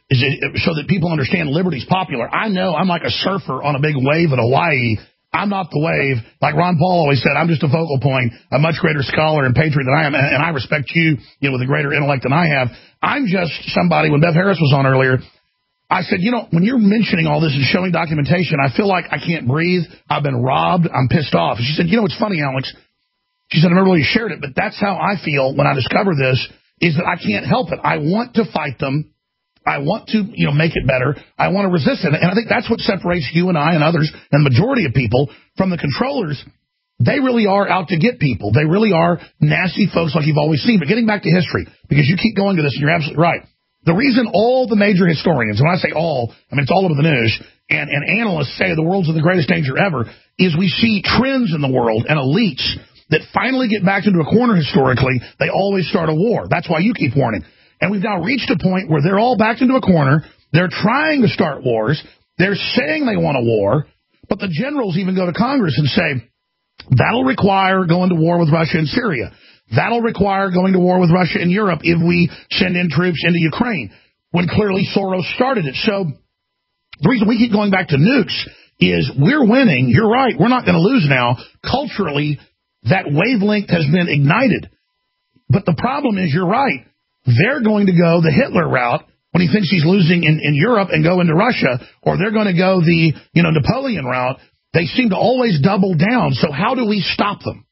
Speaker 2: so that people understand liberty's popular. I know I'm like a surfer on a big wave in Hawaii. I'm not the wave. Like Ron Paul always said, I'm just a focal point, a much greater scholar and patriot than I am, and I respect you, with a greater intellect than I have. I'm just somebody, when Bev Harris was on earlier, I said, when you're mentioning all this and showing documentation, I feel like I can't breathe. I've been robbed. I'm pissed off. And she said, it's funny, Alex. She said, I never really shared it, but that's how I feel when I discover this, is that I can't help it. I want to fight them. I want to, make it better. I want to resist it. And I think that's what separates you and I and others and the majority of people from the controllers. They really are out to get people. They really are nasty folks like you've always seen. But getting back to history, because you keep going to this and you're absolutely right. The reason all the major historians, when I say all, I mean it's all over the news, and analysts say the world's in the greatest danger ever, is we see trends in the world and elites that finally get backed into a corner historically. They always start a war. That's why you keep warning. And we've now reached a point where they're all backed into a corner. They're trying to start wars. They're saying they want a war. But the generals even go to Congress and say, that'll require going to war with Russia and Syria. That'll require going to war with Russia and Europe if we send in troops into Ukraine, when clearly Soros started it. So the reason we keep going back to nukes is we're winning. You're right. We're not going to lose now. Culturally, that wavelength has been ignited. But the problem is, you're right. They're going to go the Hitler route when he thinks he's losing in Europe and go into Russia, or they're going to go the Napoleon route. They seem to always double down. So how do we stop them?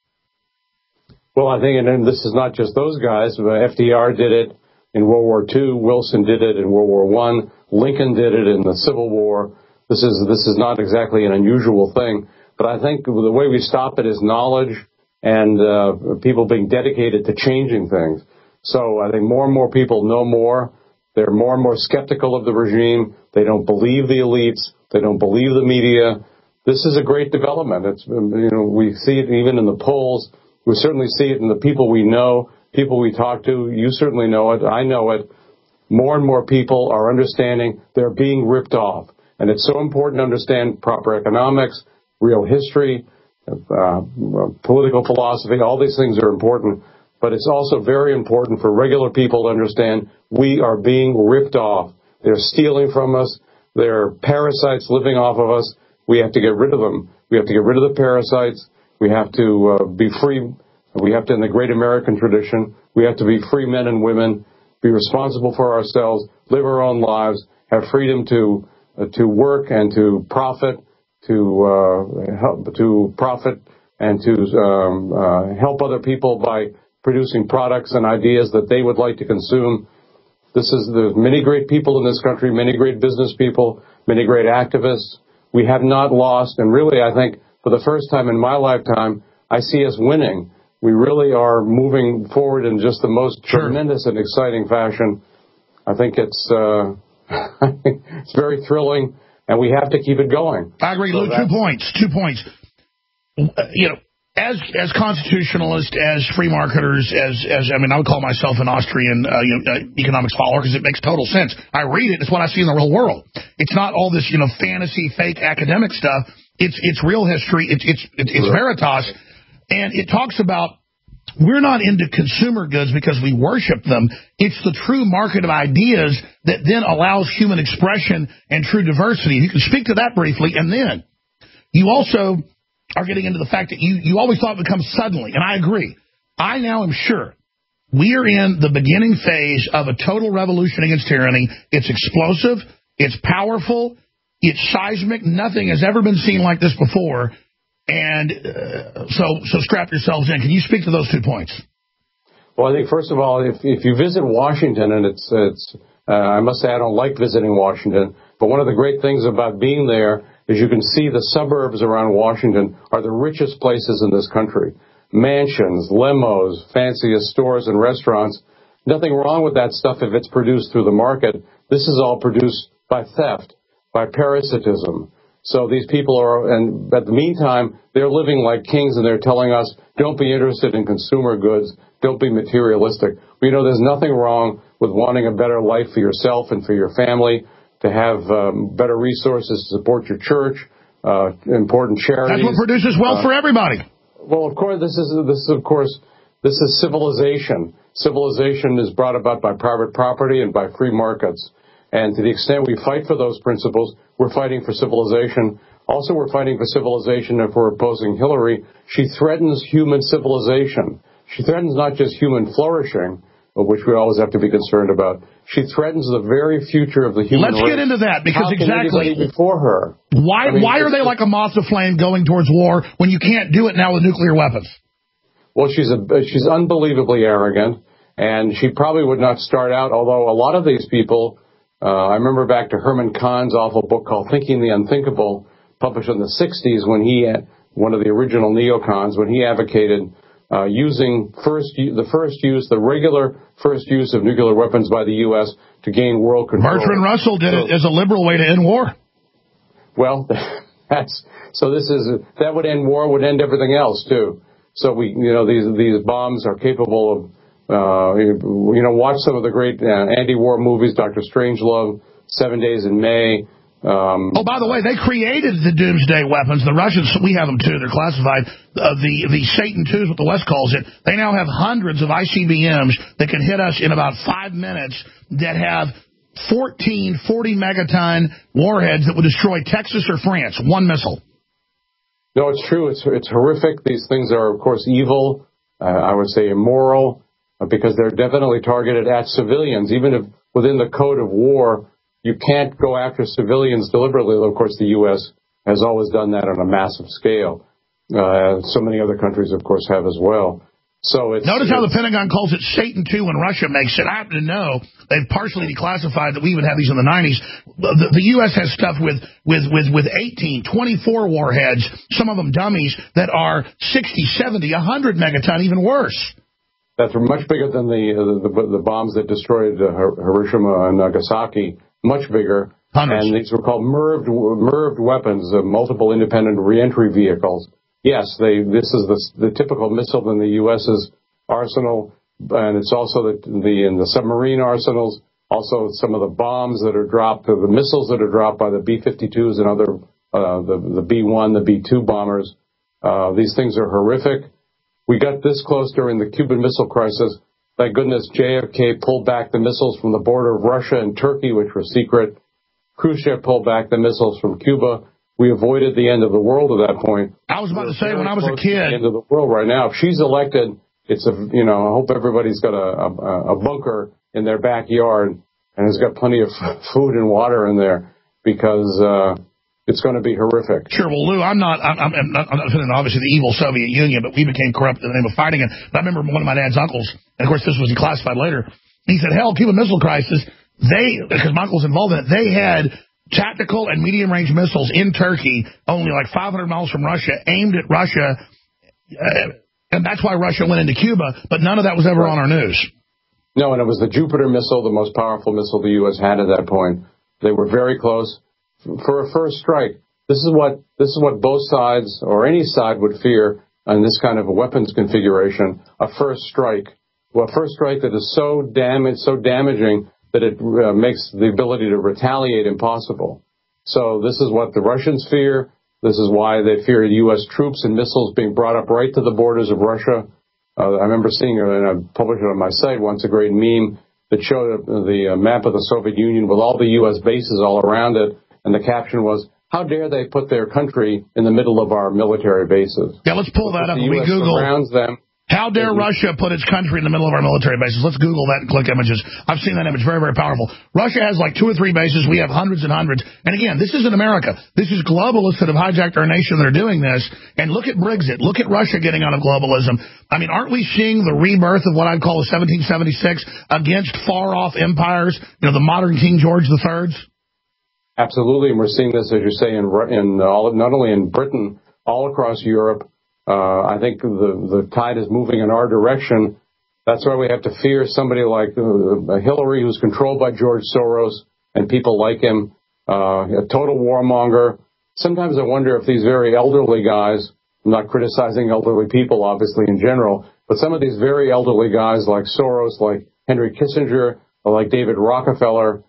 Speaker 7: Well, I think, and this is not just those guys. FDR did it in World War II. Wilson did it in World War I. Lincoln did it in the Civil War. This is not exactly an unusual thing. But I think the way we stop it is knowledge and people being dedicated to changing things. So I think more and more people know more. They're more and more skeptical of the regime. They don't believe the elites. They don't believe the media. This is a great development. It's we see it even in the polls. We certainly see it in the people we know, people we talk to. You certainly know it. I know it. More and more people are understanding they're being ripped off. And it's so important to understand proper economics, real history, political philosophy. All these things are important. But it's also very important for regular people to understand we are being ripped off. They're stealing from us. They're parasites living off of us. We have to get rid of them. We have to get rid of the parasites. We have to be free. We have to, in the great American tradition, we have to be free men and women, be responsible for ourselves, live our own lives, have freedom to work and to profit, to profit and to help other people by producing products and ideas that they would like to consume. There's many great people in this country, many great business people, many great activists. We have not lost, and really, I think, for the first time in my lifetime, I see us winning. We really are moving forward in just the most tremendous and exciting fashion. I think it's it's very thrilling, and we have to keep it going.
Speaker 2: I agree, Lou. 2 points. 2 points. As constitutionalists, as free marketers, I would call myself an Austrian economics follower because it makes total sense. I read it. It's what I see in the real world. It's not all this fantasy, fake academic stuff. It's real history. It's Veritas, and it talks about we're not into consumer goods because we worship them. It's the true market of ideas that then allows human expression and true diversity. You can speak to that briefly, and then you also are getting into the fact that you always thought it would come suddenly, and I agree. I now am sure we are in the beginning phase of a total revolution against tyranny. It's explosive. It's powerful. It's seismic. Nothing has ever been seen like this before. And so strap yourselves in. Can you speak to those 2 points?
Speaker 7: Well, I think, first of all, if you visit Washington, and I must say I don't like visiting Washington, but one of the great things about being there is you can see the suburbs around Washington are the richest places in this country. Mansions, limos, fanciest stores and restaurants. Nothing wrong with that stuff if it's produced through the market. This is all produced by theft, by parasitism. So these people and at the meantime, they're living like kings, and they're telling us, don't be interested in consumer goods, don't be materialistic. You know, there's nothing wrong with wanting a better life for yourself and for your family, to have better resources to support your church, important charities.
Speaker 2: That's what produces wealth for everybody.
Speaker 7: Well, of course, this is civilization. Civilization is brought about by private property and by free markets. And to the extent we fight for those principles, we're fighting for civilization. Also, we're fighting for civilization if we're opposing Hillary. She threatens human civilization. She threatens not just human flourishing, which we always have to be concerned about. She threatens the very future of the human race.
Speaker 2: Let's get into that, because
Speaker 7: How can
Speaker 2: exactly
Speaker 7: anybody before her.
Speaker 2: Why are they like a moth to flame going towards war when you can't do it now with nuclear weapons?
Speaker 7: Well, she's unbelievably arrogant, and she probably would not start out, although a lot of these people, I remember back to Herman Kahn's awful book called Thinking the Unthinkable, published in the 60s, when he, one of the original neocons, when he advocated using the regular first use of nuclear weapons by the U.S. to gain world control.
Speaker 2: Bertrand Russell did it as a liberal way to end war.
Speaker 7: Well, that would end war, would end everything else too. So these bombs are capable of, watch some of the great anti-war movies, Dr. Strangelove, 7 Days in May.
Speaker 2: By the way, they created the doomsday weapons. The Russians, we have them too. They're classified. The Satan IIs, what the West calls it. They now have hundreds of ICBMs that can hit us in about 5 minutes that have 40 megaton warheads that would destroy Texas or France. One missile.
Speaker 7: No, it's true. It's horrific. These things are, of course, evil. I would say immoral, because they're definitely targeted at civilians. Even if within the code of war, you can't go after civilians deliberately. Of course, the U.S. has always done that on a massive scale. So many other countries, of course, have as well. So
Speaker 2: Notice how the Pentagon calls it Satan II when Russia makes it. I happen to know they've partially declassified that we even had these in the 90s. The U.S. has stuff with 18, 24 warheads, some of them dummies, that are 60, 70, 100 megaton, even worse.
Speaker 7: That's much bigger than the bombs that destroyed Hiroshima and Nagasaki. Much bigger.
Speaker 2: Hundreds.
Speaker 7: And these were called MIRV weapons, multiple independent reentry vehicles. Yes, this is the typical missile in the U.S.'s arsenal, and it's also in the submarine arsenals, also some of the bombs that are dropped, the missiles that are dropped by the B-52s and other, the B-1, the B-2 bombers. These things are horrific. We got this close during the Cuban Missile Crisis. Thank goodness JFK pulled back the missiles from the border of Russia and Turkey, which were secret. Khrushchev pulled back the missiles from Cuba. We avoided the end of the world at that point.
Speaker 2: I was about to say, when I was a kid.
Speaker 7: The end of the world right now. If she's elected, I hope everybody's got a bunker in their backyard and has got plenty of food and water in there, because it's going to be horrific.
Speaker 2: Sure. Well, Lou, I'm not defending obviously the evil Soviet Union, but we became corrupt in the name of fighting it. But I remember one of my dad's uncles, and of course this was declassified later. He said, hell, Cuban Missile Crisis, because my uncle's involved in it, they had tactical and medium-range missiles in Turkey, only like 500 miles from Russia, aimed at Russia, and that's why Russia went into Cuba, but none of that was ever on our news.
Speaker 7: No, and it was the Jupiter missile, the most powerful missile the U.S. had at that point. They were very close for a first strike. This is what both sides, or any side, would fear on this kind of a weapons configuration, a first strike. Well, a first strike that is so damaging that it makes the ability to retaliate impossible. So this is what the Russians fear. This is why they fear U.S. troops and missiles being brought up right to the borders of Russia. I remember seeing, and I published it on my site once, a great meme that showed the map of the Soviet Union with all the U.S. bases all around it, and the caption was, "How dare they put their country in the middle of our military bases?"
Speaker 2: Yeah, let's pull that up.
Speaker 7: The U.S. surrounds them.
Speaker 2: How dare Russia put its country in the middle of our military bases? Let's Google that and click images. I've seen that image. Very, very powerful. Russia has like 2 or 3 bases. We have hundreds and hundreds. And again, this isn't America. This is globalists that have hijacked our nation that are doing this. And look at Brexit. Look at Russia getting out of globalism. I mean, aren't we seeing the rebirth of what I'd call a 1776 against far-off empires, the modern King George III's?
Speaker 7: Absolutely. And we're seeing this, as you say, not only in Britain, all across Europe. I think the tide is moving in our direction. That's why we have to fear somebody like Hillary, who's controlled by George Soros and people like him, a total warmonger. Sometimes I wonder if these very elderly guys, I'm not criticizing elderly people, obviously, in general, but some of these very elderly guys like Soros, like Henry Kissinger, or like David Rockefeller,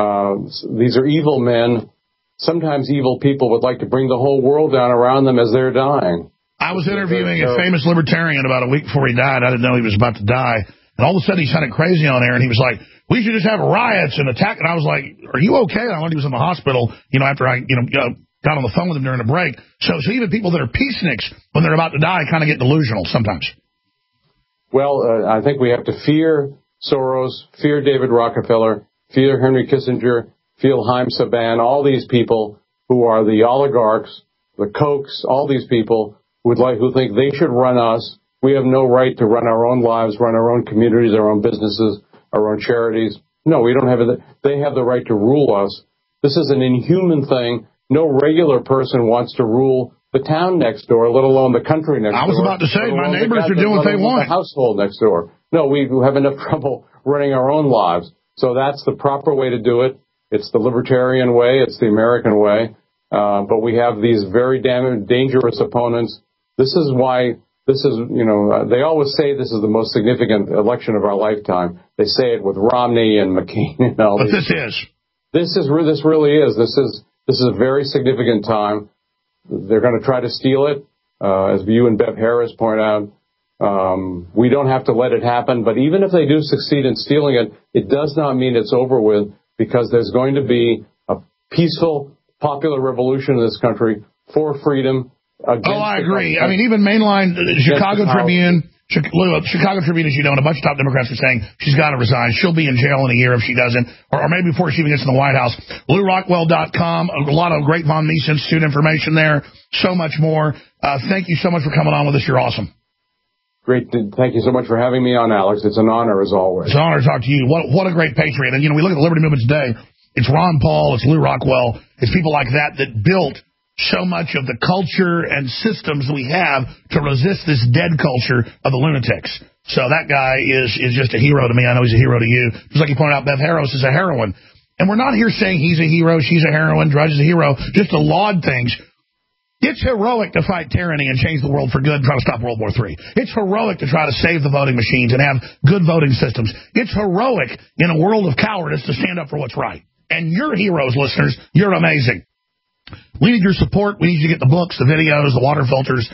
Speaker 7: these are evil men. Sometimes evil people would like to bring the whole world down around them as they're dying.
Speaker 2: I was interviewing a famous libertarian about a week before he died. I didn't know he was about to die. And all of a sudden he sounded crazy on air, and he was like, we should just have riots and attack. And I was like, are you okay? I learned he was in the hospital, after I got on the phone with him during a break. So even people that are peaceniks, when they're about to die, kind of get delusional sometimes.
Speaker 7: Well, I think we have to fear Soros, fear David Rockefeller, fear Henry Kissinger, fear Haim Saban, all these people who are the oligarchs, the Kochs, all these people who think they should run us. We have no right to run our own lives, run our own communities, our own businesses, our own charities. No, we don't have it. They have the right to rule us. This is an inhuman thing. No regular person wants to rule the town next door, let alone the country next door.
Speaker 2: I was about to say, my neighbors are doing what they want.
Speaker 7: The household next door. No, we have enough trouble running our own lives. So that's the proper way to do it. It's the libertarian way. It's the American way. But we have these very dangerous opponents. This is why they always say this is the most significant election of our lifetime. They say it with Romney and McCain and all
Speaker 2: but
Speaker 7: these. This really is. This is a very significant time. They're going to try to steal it, as you and Bev Harris point out. We don't have to let it happen. But even if they do succeed in stealing it, it does not mean it's over with, because there's going to be a peaceful, popular revolution in this country for freedom.
Speaker 2: I agree. I mean, even mainline Chicago Tribune, as you know, and a bunch of top Democrats are saying she's got to resign. She'll be in jail in a year if she doesn't, or maybe before she even gets in the White House. LouRockwell.com, a lot of great Von Mises Institute information there, so much more. Thank you so much for coming on with us. You're awesome.
Speaker 7: Great. Thank you so much for having me on, Alex. It's an honor, as always.
Speaker 2: It's an honor to talk to you. What a great patriot. And, we look at the Liberty Movement today. It's Ron Paul. It's Lew Rockwell. It's people like that built so much of the culture and systems we have to resist this dead culture of the lunatics. So that guy is just a hero to me. I know he's a hero to you. Just like you pointed out, Bev Harris is a heroine. And we're not here saying he's a hero, she's a heroine, Drudge is a hero, just to laud things. It's heroic to fight tyranny and change the world for good and try to stop World War III. It's heroic to try to save the voting machines and have good voting systems. It's heroic in a world of cowardice to stand up for what's right. And you're heroes, listeners. You're amazing. We need your support. We need you to get the books, the videos, the water filters,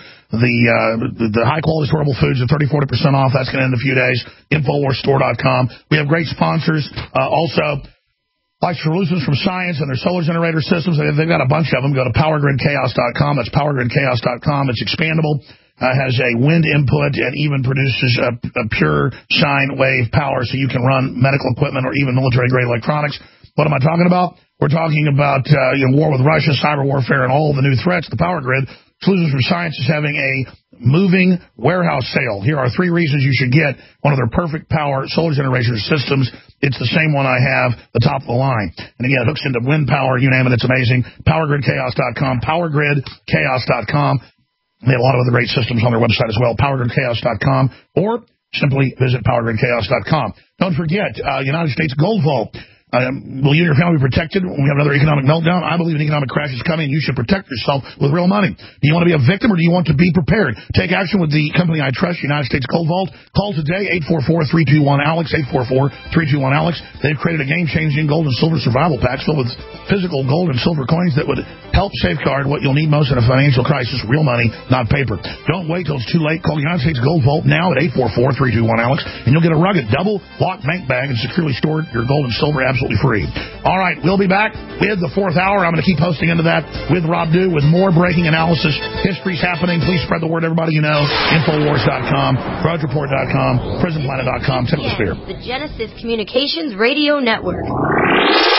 Speaker 2: the high-quality storable foods at 30-40% off. That's going to end in a few days. InfoWarsStore.com. We have great sponsors. Also, like Solutions from Science and their solar generator systems. They've got a bunch of them. Go to PowerGridChaos.com. That's PowerGridChaos.com. It's expandable. Has a wind input and even produces a pure sine wave power so you can run medical equipment or even military-grade electronics. What am I talking about? We're talking about war with Russia, cyber warfare, and all the new threats. The Power Grid. Solutions from Science is having a moving warehouse sale. Here are 3 reasons you should get one of their perfect power solar generation systems. It's the same one I have, the top of the line. And again, it hooks into wind power, you name it, it's amazing. PowerGridChaos.com, PowerGridChaos.com. They have a lot of other great systems on their website as well, PowerGridChaos.com, or simply visit PowerGridChaos.com. Don't forget, United States Gold Vault. Will you and your family be protected when we have another economic meltdown? I believe an economic crash is coming, and you should protect yourself with real money. Do you want to be a victim, or do you want to be prepared? Take action with the company I trust, United States Gold Vault. Call today, 844-321-ALEX, 844-321-ALEX. They've created a game-changing gold and silver survival pack filled with physical gold and silver coins that would help safeguard what you'll need most in a financial crisis, real money, not paper. Don't wait till it's too late. Call United States Gold Vault now at 844-321-ALEX, and you'll get a rugged double-lock bank bag and securely stored your gold and silver absolutely absolutely free. All right, we'll be back with the fourth hour. I'm going to keep hosting into that with Rob Dew with more breaking analysis. History's happening. Please spread the word, everybody you know. Infowars.com, GrudgeReport.com, PrisonPlanet.com, Tip of the Spear.
Speaker 5: The Genesis Communications Radio Network.